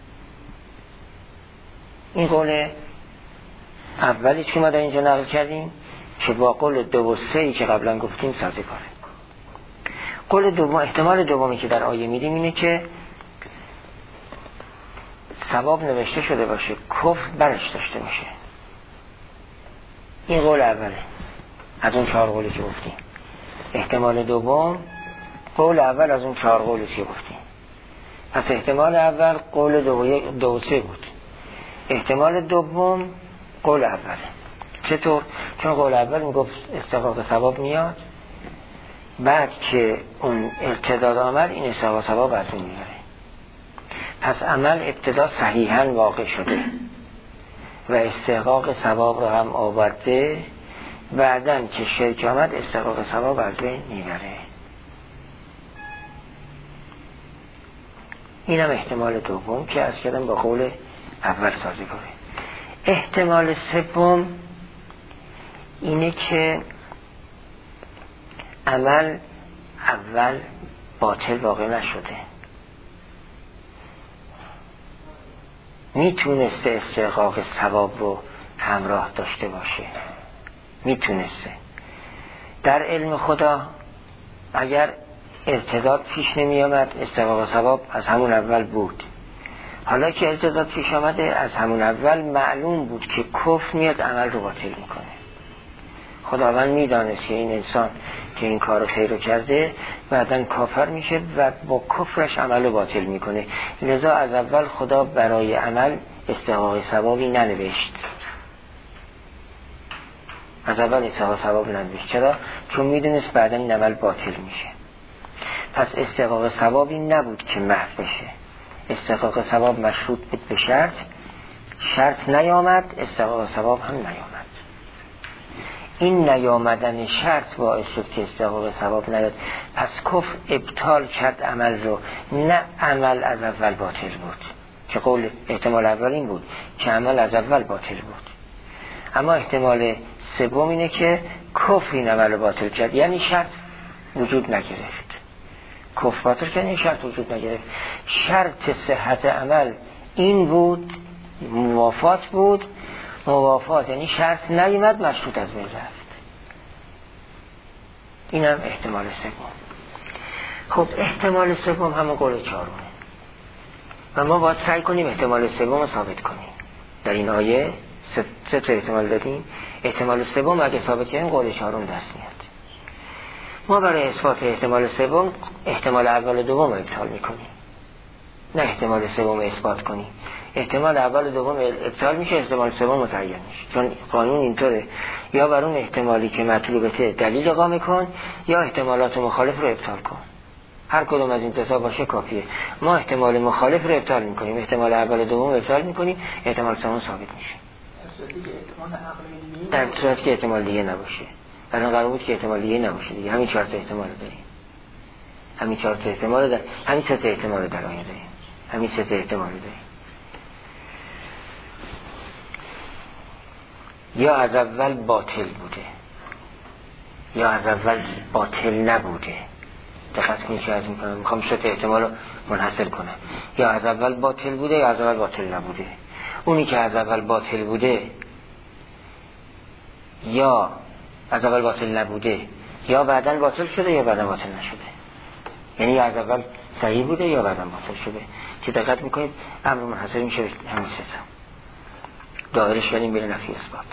این قول اولی که ما در اینجا نقل کردیم که با قول دو و سه ای که قبلا گفتیم سازگاره. قول دوم، احتمال دومی که در آیه میدیم اینه که ثواب نوشته شده باشه، کفر برش داشته باشه. این قول اوله از اون چهار قولی که گفتیم. احتمال دوم قول اول از اون چهار قولی که گفتیم. پس احتمال اول قول دو, دو و سه بود، احتمال دوم قول اوله. چطور؟ چون قول اول میگفت استحقاق ثواب میاد، بعد که اون ارتداد عمل این استحقاق ثواب از اون میاره. پس عمل ابتدا صحیحاً واقع شده و استحقاق ثواب رو هم آورده، بعدن که شرک آمد استحقاق ثواب از بین میبره. اینم احتمال دوم که از کردم با قول اول سازگاره. احتمال سوم اینه که عمل اول باطل واقع نشده، میتونسته استحقاق ثواب رو همراه داشته باشه، میتونسته. در علم خدا اگر ارتداد پیش نمی آمد استحقاق ثواب از همون اول بود. حالا که ارتداد پیش آمده از همون اول معلوم بود که کفر میاد عمل رو باطل میکنه. خداوند میدانست که این انسان که این کار خیر رو کرده بعداً کافر میشه و با کفرش عمل رو باطل میکنه، لذا از اول خدا برای عمل استحقاق ثوابی ننوشت. از اول استحقاق ثواب ننوشت. چرا؟ چون میدونست بعداً این عمل باطل میشه. پس استحقاق ثوابی نبود که محو بشه. استحقاق ثواب مشروط بود به شرط، شرط نیامد استحقاق ثواب هم نیامد. این نیامدن شرط باعث شد که استحقاق ثواب نیاد. پس کفر ابطال کرد عمل رو، نه عمل از اول باطل بود، که قول احتمال اول این بود که عمل از اول باطل بود. اما احتمال سوم اینه که کفر این عمل باطل کرد، یعنی شرط وجود نگرفت. کفر باطل کرد این شرط وجود نگرفت. شرط صحت عمل این بود، موافات بود. موافات یعنی شرط نیامد، مشروط از بین رفت. اینم احتمال سوم. خب احتمال سوم همون قول چهارمه و ما باید سعی کنیم احتمال سوم رو ثابت کنیم. در این آیه سه, سه تا احتمال دادیم. احتمال سوم اگه ثابت کنیم قول چهارم دست میاد. ما برای اثبات احتمال سوم احتمال اول و دوم رو ابطال میکنیم، نه احتمال سوم اثبات کنیم. احتمال اول و دوم ابطال میشه، احتمال سوم متعین میشه. چون قانون اینطوره، یا بر اون احتمالی که مطلوبته دلیل اقامه کن، یا احتمالات مخالف رو ابطال کن. هر کدوم از این دو تا باشه کافیه. ما احتمال مخالف رو ابطال میکنیم، احتمال اول و دوم ابطال میکنیم، احتمال سوم ثابت میشه. در صورتی که احتمال دیگه نباشه. الان قرار بود که احتمال دیگه نباشه دیگه. همین چهار تا احتمال داریم. همین چهار تا احتمال داریم. همین سه تا احتمال در آیه داریم. همین سه تا احتمال داریم. یا از اول باطل بوده یا از اول باطل نبوده. دقت کنید که از این کنم میخوام سه تا احتمال رو منحصر کنم. یا از اول باطل بوده یا از اول باطل نبوده. اونی که از اول باطل بوده یا از اول باطل نبوده یا بعداً باطل شده یا بعداً باطل نشده. یعنی یا از اول صحیح بوده یا بعداً باطل شده. که دقت میکنید امر منحصر میشه همین سه تا. دایرش کردیم بین نفی اثبات.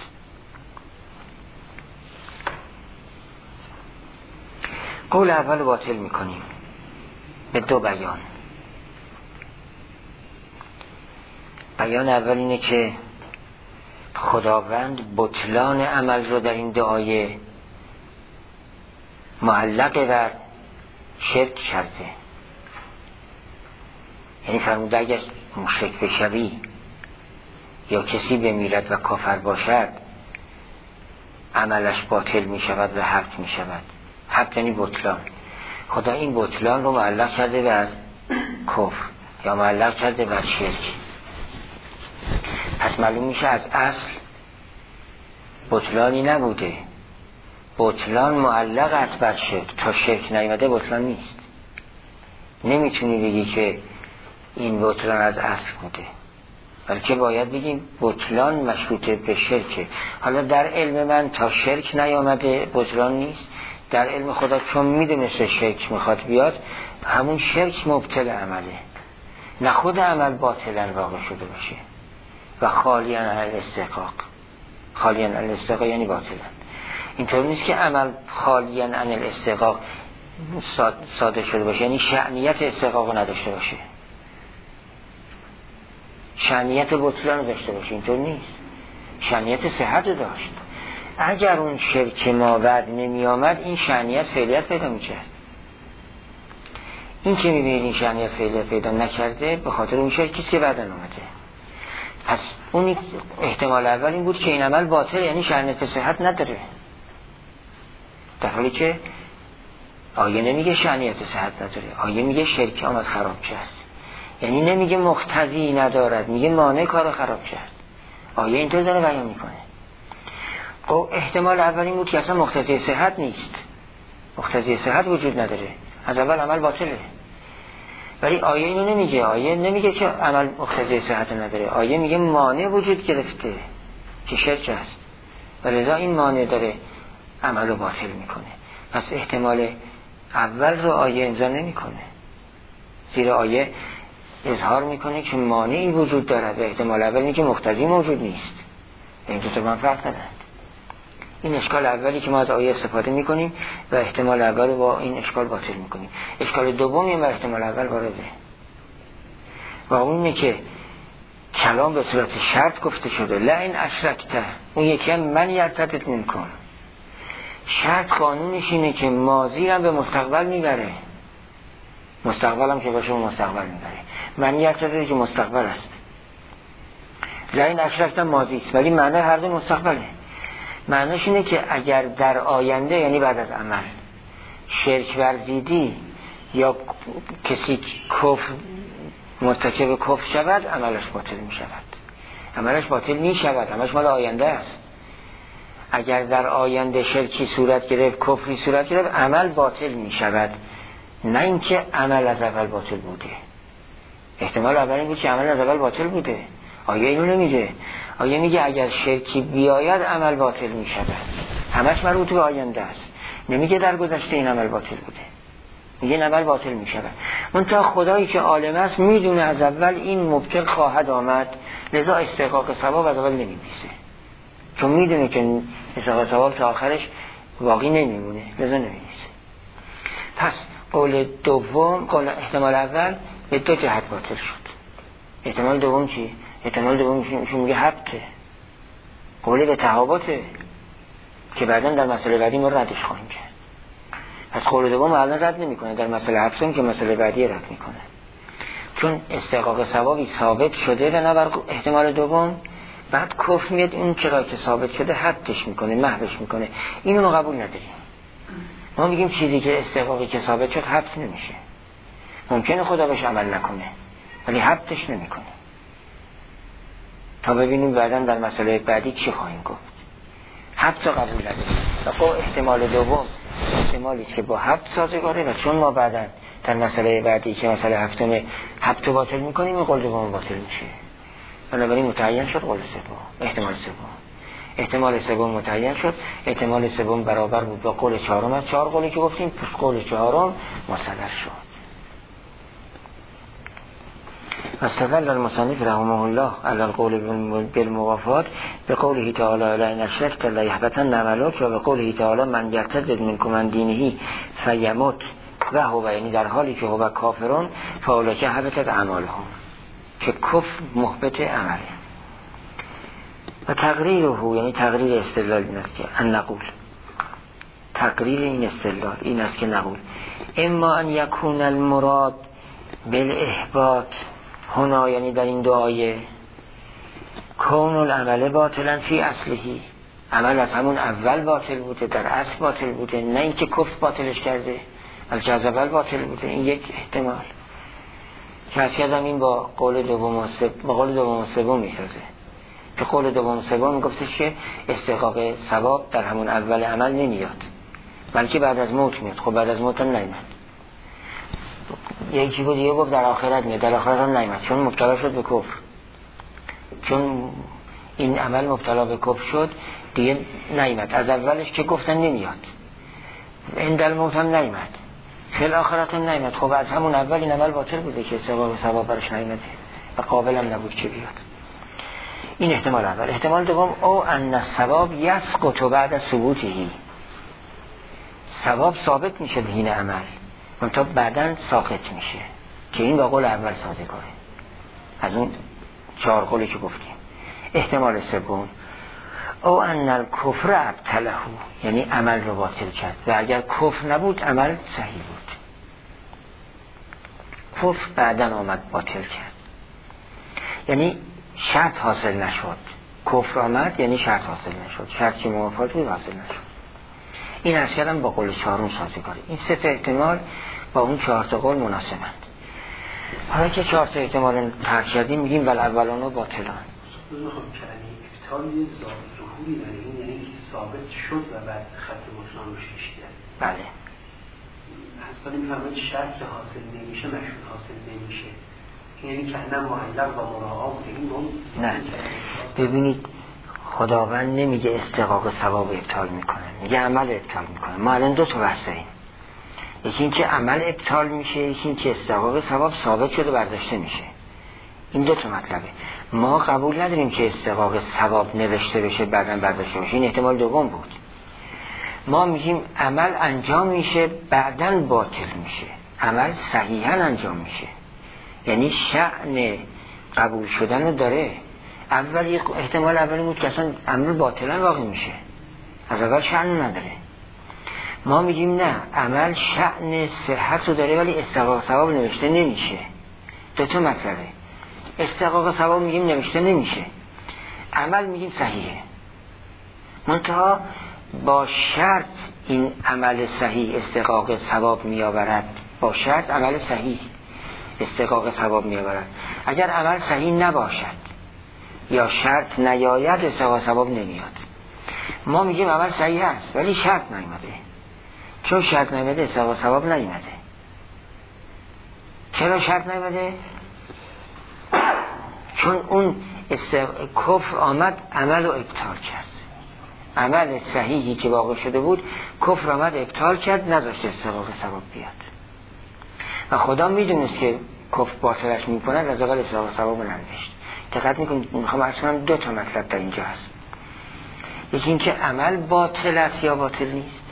قول اول باطل میکنیم به دو بیان. بیان اول اینه که خداوند بطلان عمل رو در این دعای معلق بر شرک کرده. یعنی فرموده اگر مشرک بشوی یا کسی بمیرد و کافر باشد عملش باطل می شود و حبط می شود. حبط یعنی بطلان. خدا این بطلان رو معلق کرده بر کفر یا معلق کرده بر شرک. پس معلوم میشه از اصل بطلانی نبوده. بطلان معلق است بر شرک. تا شرک نیامده بطلان نیست. نمیتونی بگی که این بطلان از اصل بوده، بلکه باید بگیم بطلان مشروط به شرکه. حالا در علم من تا شرک نیامده بطلان نیست، در علم خدا چون میدونسته شرک میخواد بیاد، همون شرک مبطل عمله، نه خود عمل باطلا واقع شده باشه و خالیاً عن الاستحقاق. خالیاً عن الاستحقاق یعنی باطلا. اینطور نیست که عمل خالیاً عن الاستحقاق صادر شده باشه، یعنی شأنیت استحقاق نداشته باشه، شأنیت بطلان داشته باشه. اینطور نیست، شأنیت صحت داشت. اگر اون شرک ما بعد نمی آمد، این شأنیت فعلیت پیدا می کرد. این که می بینید این شأنیت فعلیت پیدا نکرده به خاطر اون شرکی که بعد آمده. پس اون احتمال اول این بود که این عمل باطل، یعنی شأنیت صحت نداره، در حالی که آیه نمیگه شأنیت صحت نداره، آیه میگه شرک آمد خراب کرد. یعنی نمیگه مقتضی ندارد، میگه مانع کار خراب کرد. آیه اینطور داره بیان میکنه. او احتمال اول این بود که اصلا مقتضی صحت نیست، مقتضی صحت وجود نداره، از اول عمل باطله. ولی آیه اینو نمیگه، آیه نمیگه که عمل مقتضی صحت نداره، آیه میگه مانع وجود گرفته که شرک است و لذا این مانع داره عملو باطل میکنه. پس احتمال اول رو آیه امضا نمیکنه، زیرا آیه اظهار میکنه که مانعی وجود دارد و احتمال اول اینه که مقتضی موجود نیست. این دو تا من فرق دارند. این اشکال اولی که ما از آیه استفاده میکنیم و احتمال اول رو با این اشکال باطل میکنیم. اشکال دومی و احتمال اول وارده و اون اینه که کلام به صورت شرط گفته شده، لئن اشرکته، اون یکی هم من یرتدت منکم. شرط قانونش اینه که ماضی هم به مستقبل میبره، مستقبل هم که باشه مستقبل میبره. من یرتدت که مستقبل است، لئن اشرکته ماضی است، ولی معنی هر دو مستقبله. معنیش اینه که اگر در آینده، یعنی بعد از عمل، شرک ورزیدی یا کسی کفر مرتکب کفر شود، عملش باطل می شود. عملش باطل می شود، عملش مال آینده است. اگر در آینده شرکی صورت گرفت، کفری صورت گرفت، عمل باطل می شود، نه اینکه عمل از اول باطل بوده. احتمال اول این بود که عمل از اول باطل بوده. آیه اینو نمیگه، آیه میگه اگر شرکی بیاید عمل باطل می شود، همش مربوط به آینده است. نمیگه در گذشته این عمل باطل بوده، میگه این عمل باطل می شود. منتها خدایی که عالم است میدونه از اول این مبطل خواهد آمد، لذا استحقاق ثواب از اول نمی‌نویسه، چون میدونه که استحقاق ثواب تا آخرش باقی نمیمونه، لذا نمی‌نویسه. پس قول دوم، قول احتمال اول به دو جهت باطل شد. احتمال دوم چی؟ احتمال دوم چون میگه حبته، قوله به تهابته که بعدا در مسئله بعدی ما ردش خواهیم کرد. پس قول دوم الان رد نمی کنه، در مسئله هفتم که مسئله بعدی رد میکنه، چون استحقاق ثوابی ثابت شده و نه بر احتمال دوم. بعد کفر میاد اون چرا که ثابت شده حدش میکنه، محوش میکنه. اینو ما قبول نداریم. ما میگیم چیزی که استحقاقی که ثابت شد حبس نمیشه. ممکنه خدا بهش عمل نکنه ولی حبسش نمیکنه، تا ببینیم بعداً در مسئله بعدی چی خواهیم گفت. حبس رو قبول نداریم و خب احتمال دوم احتمالی است که با حبس سازگاره و چون ما بعداً در مسئله بعدی که مسئله هفتم حبس رو باطل میکنیم، این قول دوم باطل میشه. بنابراین متعین شد قول سوم، احتمال سوم. احتمال سوم متعین شد، احتمال سوم برابر بود با قول چهارم. از چهار قولی که گفتیم پس قول چهارم مصدر شد. واستدل المصنف رحمه الله على القول بالموافات بقوله تعالى لئن اشركت ليحبطن عملك، و بقوله تعالى من يرتد منكم عن دينه فيمت و هو، یعنی در حالی که هو کافرون فاولئک حبطت اعمالهم، که کفر محبط عمله. و تقریره، یعنی تقریر استدلال این است که ان نقول، تقریر این استدلال این است که نقول اما ان یکون المراد بالاحباط هنا، یعنی در این دو آیه، کون العمل باطلا فی اصلهی، عمل از همون اول باطل بوده، در اصل باطل بوده، نه اینکه کفر باطلش کرده، بلکه از اول باطل بوده. این یک احتمال که از کردم این با قول دوم و سوم، با قول دوم و سوم میسازه، که قول دوم و سوم میگفتش که استحقاق ثواب در همون اول عمل نمیاد بلکه بعد از موت میاد. خب بعد از موت هم نمیاد. یکی بود دیگه گفت در آخرت میاد، در آخرت هم نیامد چون مبتلا شد به کفر. چون این عمل مبتلا به کفر شد دیگه نیامد. از اولش که گفتن نمیاد، این در موت هم نیامد، خیلی آخرت هم نیامد. خب از همون اول این عمل باطل بوده که ثواب ثواب برش نیامده و قابل هم نبود که بیاد. این احتمال اول. احتمال دوم او ان الثواب یسقط بعد ثبوته، ثواب ثابت میشه به این عمل منتها بعداً ساقط میشه که این با قول اول سازگاره از اون چهار قولی که گفتیم. احتمال سوم او ان الکفر ابطله، یعنی عمل رو باطل کرد و اگر کفر نبود عمل صحیح بود. کفر بعداً آمد باطل کرد، یعنی شرط حاصل نشد. کفر آمد یعنی شرط حاصل نشد، شرط که موافقت بود حاصل نشد. این از کردم با قول چهارم سازگاره. این سه تا احتمال با اون چهار تا قول مناسبند. حالا که چهار تا احتمال طرح کردیم میگیم ول اولان و باطلان. میخوام کردیم ابطال یه ظهوری داره، این یعنی که ثابت شد و بعد خط بطلان رو شکل کرد. بله. اصلا میفهمید شرط که حاصل نمیشه مشروط حاصل نمیشه، یعنی که نه معلق و مراعا بوده. این اون نه ببینید خداوند نمیگه استحقاق ثواب ابطال میکنه، میگه عمل ابطال میکنه. ما الان دو تا بحث داریم، یکی این که عمل ابطال میشه، یکی این که استحقاق ثواب ثابت شده برداشته میشه. این دو تا مطلبه. ما قبول نداریم که استحقاق ثواب نوشته بشه بعداً برداشته بشه، این احتمال دوم بود. ما میگیم عمل انجام میشه بعداً باطل میشه، عمل صحیحاً انجام میشه، یعنی شأن قبول شدن رو داره. اول احتمال اولی بود که اصلا عمل باطلا واقع میشه، از اول شأن نداره. ما میگیم نه، عمل شأن صحت رو داره ولی استحقاق ثواب نوشته نمیشه. دو تا مطلبه. استحقاق ثواب میگیم نوشته نمیشه، عمل میگیم صحیحه، منتها با شرط این عمل صحیح استحقاق ثواب میآورد. با شرط عمل صحیح استحقاق ثواب میآورد. اگر عمل صحیح نباشد یا شرط نیاید استحقاق ثواب نمیاد. ما میگیم عمل صحیح است ولی شرط نیامده، چون شرط نیامده استحقاق ثواب نیامده. چرا شرط نیامده؟ چون اون استحق... کفر آمد عمل رو ابطال کرد. عمل صحیحی که واقع شده بود کفر آمد ابطال کرد، نذاشت استحقاق ثواب بیاد. و خدا میدونست که کفر باطلش میکنه، از اول استحقاق ثواب ننوشت. دقت میکنید، میخوام عرض کنم دو تا مطلب در اینجا هست. یکی این که عمل باطل است یا باطل نیست،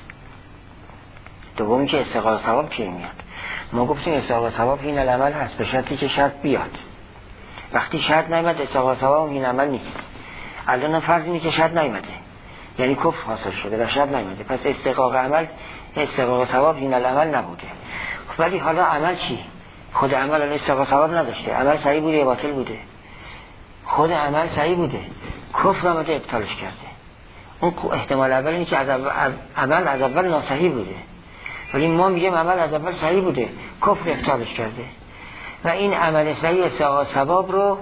دومی که استحقاق ثواب چی میاد. ما گفتیم استحقاق ثواب این العمل هست به شرطی که شرط بیاد. وقتی شرط نیامد استحقاق ثواب این عمل نیست. الان فرض اینه که شرط نیامده، یعنی کفر حاصل شده و شرط نیامده، پس استحقاق عمل استحقاق ثواب این العمل نبوده. ولی حالا عمل چی؟ خود عمل الان استحقاق ثواب نداشته، عمل صحیح بوده یا باطل بوده؟ خود عمل صحیح بوده، کفر آمده ابطالش کرده. اون احتمال اول اینه که از اول عمل از اول ناصحیح بوده، ولی ما میگیم عمل از اول صحیح بوده، کفر ابطالش کرده و این عمل صحیح استحقاق ثواب رو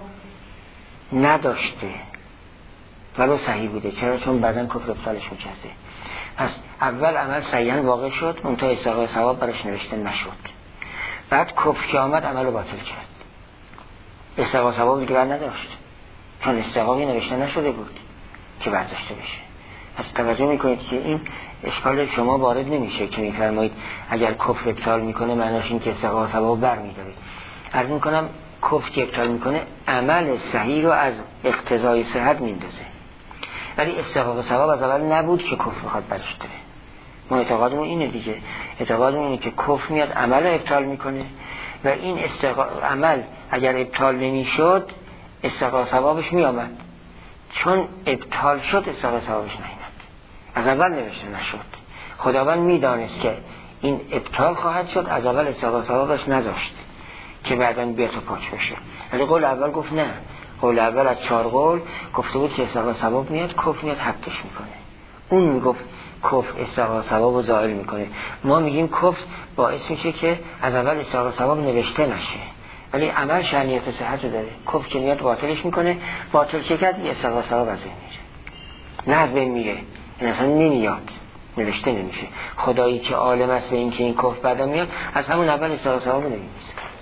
نداشته ولو صحیح بوده. چرا؟ چون بعدن کفر ابطالش میکرده. پس اول عمل صحیحاً واقع شد، منتها استحقاق ثواب براش نوشته نشد. بعد کفر که آمد عمل رو باطل کرد، استحقاق ثواب دیگه بر نداشت، چون استحقاقی نوشته نشده بود که برداشته بشه. پس توجه میکنید که این اشکال شما وارد نمیشه که میفرمایید اگر کفر ابطال میکنه معناش این که استحقاق ثواب بر میداره. عرض میکنم کفر که ابطال میکنه عمل صحیح رو از اقتضای صحت میندازه، ولی استحقاق ثواب از اول نبود که کفر بخواد برش داره. ما اعتقادمون اینه دیگه، اعتقادمون اینه که کفر میاد عمل رو ابطال میکنه و این استحقاق عمل اگر ابطال نمیشد استحقاق ثوابش میامد، چون ابطال شد استحقاق ثوابش نیامد، از اول نوشته نشد. خداوند میدانست که این ابطال خواهد شد، از اول استحقاق ثوابش نذاشت که بعداً بیاد و پاک بشه. ولی قول اول گفت نه، قول اول از چهار قول گفته بود که استحقاق ثواب میاد، کفر میاد حبتش میکنه. اون میگفت کفر استحقاق ثواب رو زائل میکنه، ما میگیم کفر باعث میشه که از اول استحقاق ثواب نوشته نشه، ولی عمل شأنیت صحت رو داره. کفر که میاد باطلش میکنه، باطل چه کرد؟ یه استحقاق ثواب از بین میره، نه از بین میره، این اصلا نمیاد، نوشته نمیشه. خدایی که عالم است به این که این کفر بعدا میاد، از همون اول استحقاق ثواب رو نمی‌نویسه.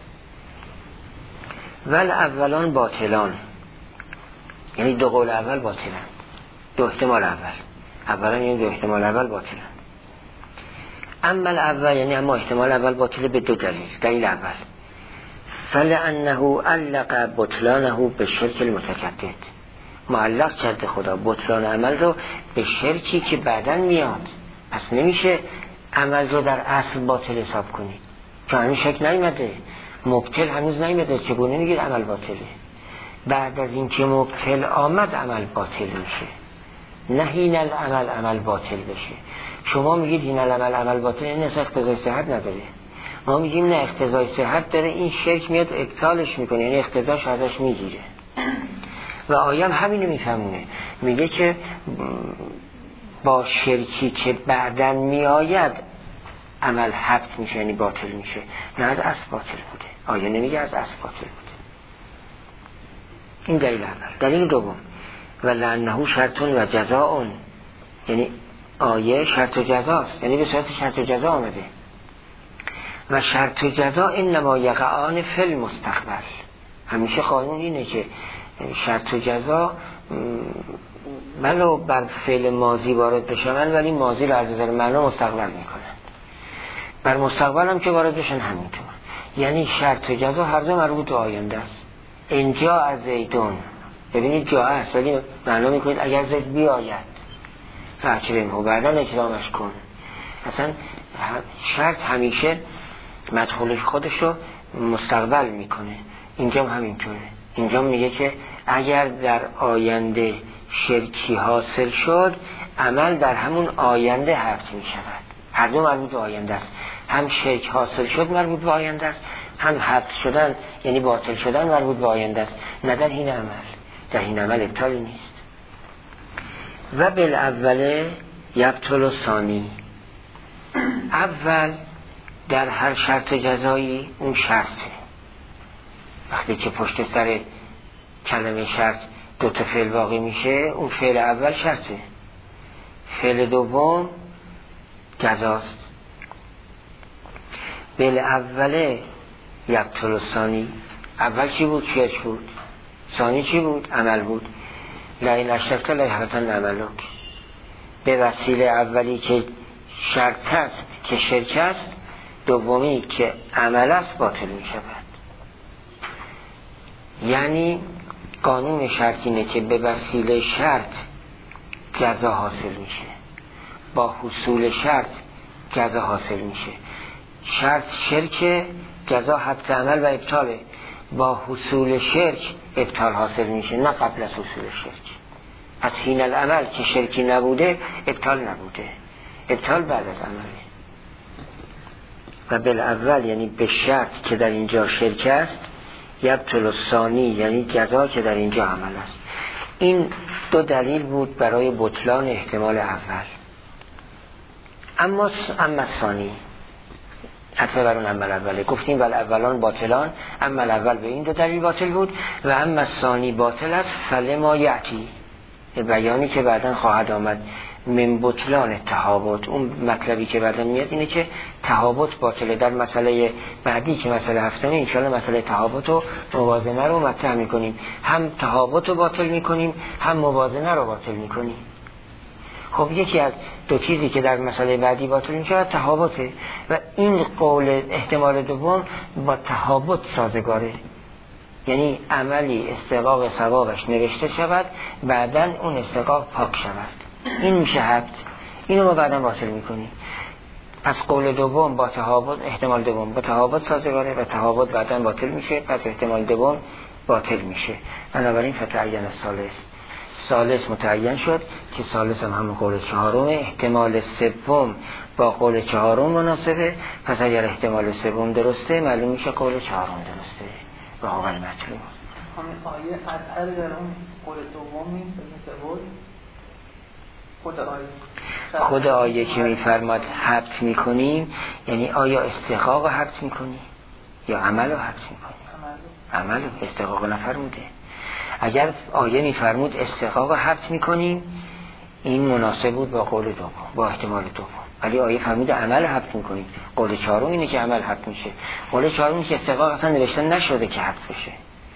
ول اولان باطلان، یعنی دو قول اول باطلن، دو احتمال اول اولا یعنی دو احتمال اول باطلن. اما الاول یعنی اما احتمال اول باطله به دو دلیل. دلیل اول فلانه علق بطلانه به شرک المتجدد، معلق کرده خدا بطلان عمل رو به شرکی که بعداً میاد. پس نمیشه عمل رو در اصل باطل حساب کنید چون هنوز شک نیامده، مبتل هنوز نیامده، چگونه میگید عمل باطله؟ بعد از اینکه مبتل آمد عمل باطل میشه، نه هین العمل عمل باطل بشه. شما میگید هین العمل عمل باطل، این اصلا اقتضای صحت نداره. ما میگیم نه اقتضای صحت داره، این شرک میاد ابطالش میکنه، یعنی اقتضاش ازش میگیره. و آیه هم همینو میفهمونه، میگه که با شرکی که بعداً میآید عمل حبط میشه، یعنی باطل میشه، نه از اصل باطل بوده. آیه نمیگه از اصل باطل بوده. این دلیل اول. دلیل دوم و لعنه شرطون و جزاء، یعنی آیه شرط و جزاست، یعنی به صورت شرط و جزا آمده. و شرط و جزا انما یقعان فی المستقبل. همیشه قانون اینه که شرط و جزا ولو بر فعل ماضی وارد بشن ولی ماضی رو از نظر معنا مستقبل میکنن، بر مستقبل هم که وارد بشن همینطور. یعنی شرط و جزا هر دو مربوط به آینده است. اینجا از زیدون ببینید جا است ولی معنا میکنید اگر زید بیاید فاکرمه و بعدا اکرامش کن. اصلا شرط همیشه مدخولش خودش رو مستقبل میکنه. اینجا هم همینطوره. اینجا میگه که اگر در آینده شرکی حاصل شد عمل در همون آینده حبط میشود. هر دو مربوط به آینده است. هم شرک حاصل شد مربوط به آینده است، هم حبط شدن یعنی باطل شدن مربوط به آینده است، نه در این عمل. در این عمل ابطالی نیست. و بالاول یبطل الثانی، اول در هر شرط جزایی اون شرطه. وقتی که پشت سر کلمه شرط دو تا فعل واقع میشه اون فعل اول شرطه، فعل دوم جزاست. بالاول یبطل الثانی، اول چی بود؟ شرک بود. ثانی چی بود؟ عمل بود. لئن اشرکت لیحبطن عملک. به وسیله اولی که شرط است که شرک است، دومی که عمل است باطل می شود. یعنی قانون شرط اینه که به وسیله شرط جزا حاصل میشه، با حصول شرط جزا حاصل میشه. شرط شرک، جزا حبط عمل و ابطاله. با حصول شرک ابطال حاصل میشه، نه قبل از حصول شرک. پس حین العمل که شرکی نبوده ابطال نبوده، ابطال بعد از عمله. و بالاول یعنی به شرط که در اینجا شرک است، یبطل الثانی یعنی جزا که در اینجا عمل است. این دو دلیل بود برای بطلان احتمال اول. اما اما ثانی حتی بر اون عمل اوله گفتیم ول اولان باطلان، عمل اول به این دو دلیل باطل بود و اما ثانی باطل است. فلما یأتی، بیانی که بعداً خواهد آمد، من بطلان تهابط. اون مطلبی که بعداً میاد اینه که تهابط باطله. در مسئله بعدی که مسئله هفتمی انشاءالله مسئله تهابط و موازنه رو مطرح میکنیم. هم تهابط رو باطل میکنیم هم موازنه رو باطل میکنیم. خب یکی از دو چیزی که در مسئله بعدی باطل میشه تهابطه و این قول احتمال دوم با تهابط سازگاره. یعنی عملی استحقاق ثوابش نوشته شود بعداً اون استحقاق پاک شود، این میشه حبط. اینو ما بعداً باطل میکنیم. پس قول دوم با تهابط، احتمال دوم با تهابط سازگاره و تهابط بعداً باطل میشه، پس احتمال دوم باطل میشه. بنابراین فتعین الثالث، ثالث متعین شد که ثالث هم همون قول چهارم. احتمال سوم با قول چهارم مناسبه، پس اگر احتمال سوم درسته معلوم میشه قول چهارم درسته و هو المطلوب. همین آیه اثر در اون قول دوم نیست، مثل قول خود آیه خود آیه که میفرماد حبط میکنیم، یعنی آیا استحقاق حبط میکنی یا عمل رو حبط میکنی؟ عمل رو استحقاق نفرموده. اگر آیه میفرمود استحقاق حبط میکنیم این مناسب بود با قول دوم، با احتمال دوم. ولی آیه فرمود عمل حبط میکنیم. قول چهارم اینه که عمل حبط میشه. قول چهارم اینه که استحقاق اصلا نوشته نشده که حبط بشه.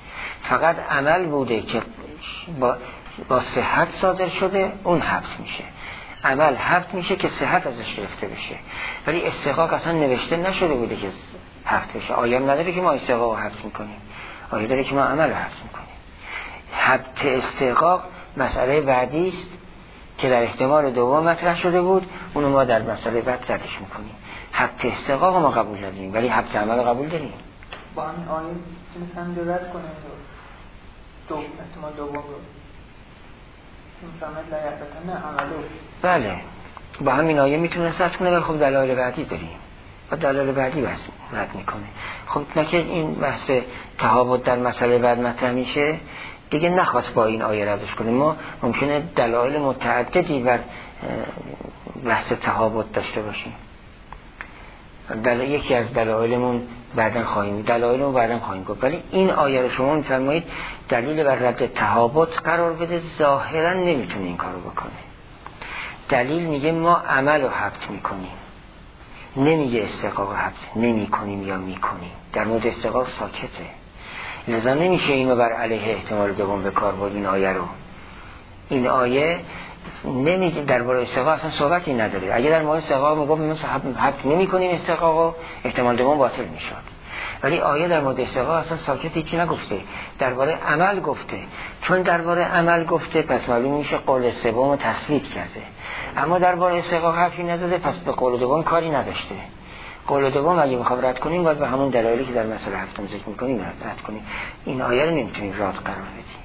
فقط عمل بوده که با, با صحت صادر شده، اون حبس میشه. عمل حبس میشه که صحت ازش گرفته بشه، ولی استحقاق اصلا نوشته نشده بوده که حبس بشه. آیه نداره که ما استحقاق رو حبس میکنیم، آیه داره که ما عمل رو حبس میکنیم. حبس استحقاق مسئله بعدی است که در احتمال دوم مطرح شده بود، اونو ما در مسئله بعد ردش میکنیم. حبس استحقاق ما قبول نداریم ولی حبس عمل قبول داریم. با همین آیه تونستن رد کنیم دو احتمال دوم رو میفهمد لایقتن عملو. بله با همین آیه میتونه رد کنه، ولی خب دلایل بعدی داریم و دلایل بعدی بس رد میکنه. خب نه که این بحث تهابط در مسئله بعد مطرح میشه دیگه نخواست با این آیه ردش کنیم. ما ممکنه دلایل متعددی بر بحث تهابط داشته باشیم. دل... یکی از دلایلمون بعداً خواهیم دلایلمون بعداً خواهیم گفت، ولی این آیه رو شما میفرمایید دلیل بر رد تهابط قرار بده، ظاهراً نمیتونه این کارو بکنه. دلیل میگه ما عمل رو حبس میکنیم، نمیگه استحقاق حبس نمی کنیم یا میکنیم. در مورد استحقاق ساکته، لذا نمیشه اینو بر علیه احتمال دوم به کار برد. این آیه رو این آیه نمیگه درباره استحقاق اصلا صحبتی نداره. اگه در مورد استحقاق میگفت مثلا حبس نمی کنیم استحقاقو، احتمال دوم باطل میشد. ولی آیه در مورد استحقاق اصلا ساکت هیچی نگفته، درباره عمل گفته. چون درباره عمل گفته پس معلوم میشه قول سوم رو تثبیت کرده، اما درباره استحقاق حرفی نزده، پس به قول دوم کاری نداشته. قول دوم اگه میخوام رد کنیم باید به همون دلایلی که در مسئله هفتم ذکر میکنیم رد کنیم. این آیه رو نمیتونیم رد قرار بدیم.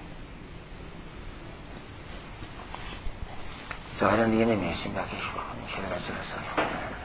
ظاهرا دیگه نمیرسیم بقیش بکنیم. چرا رسول الله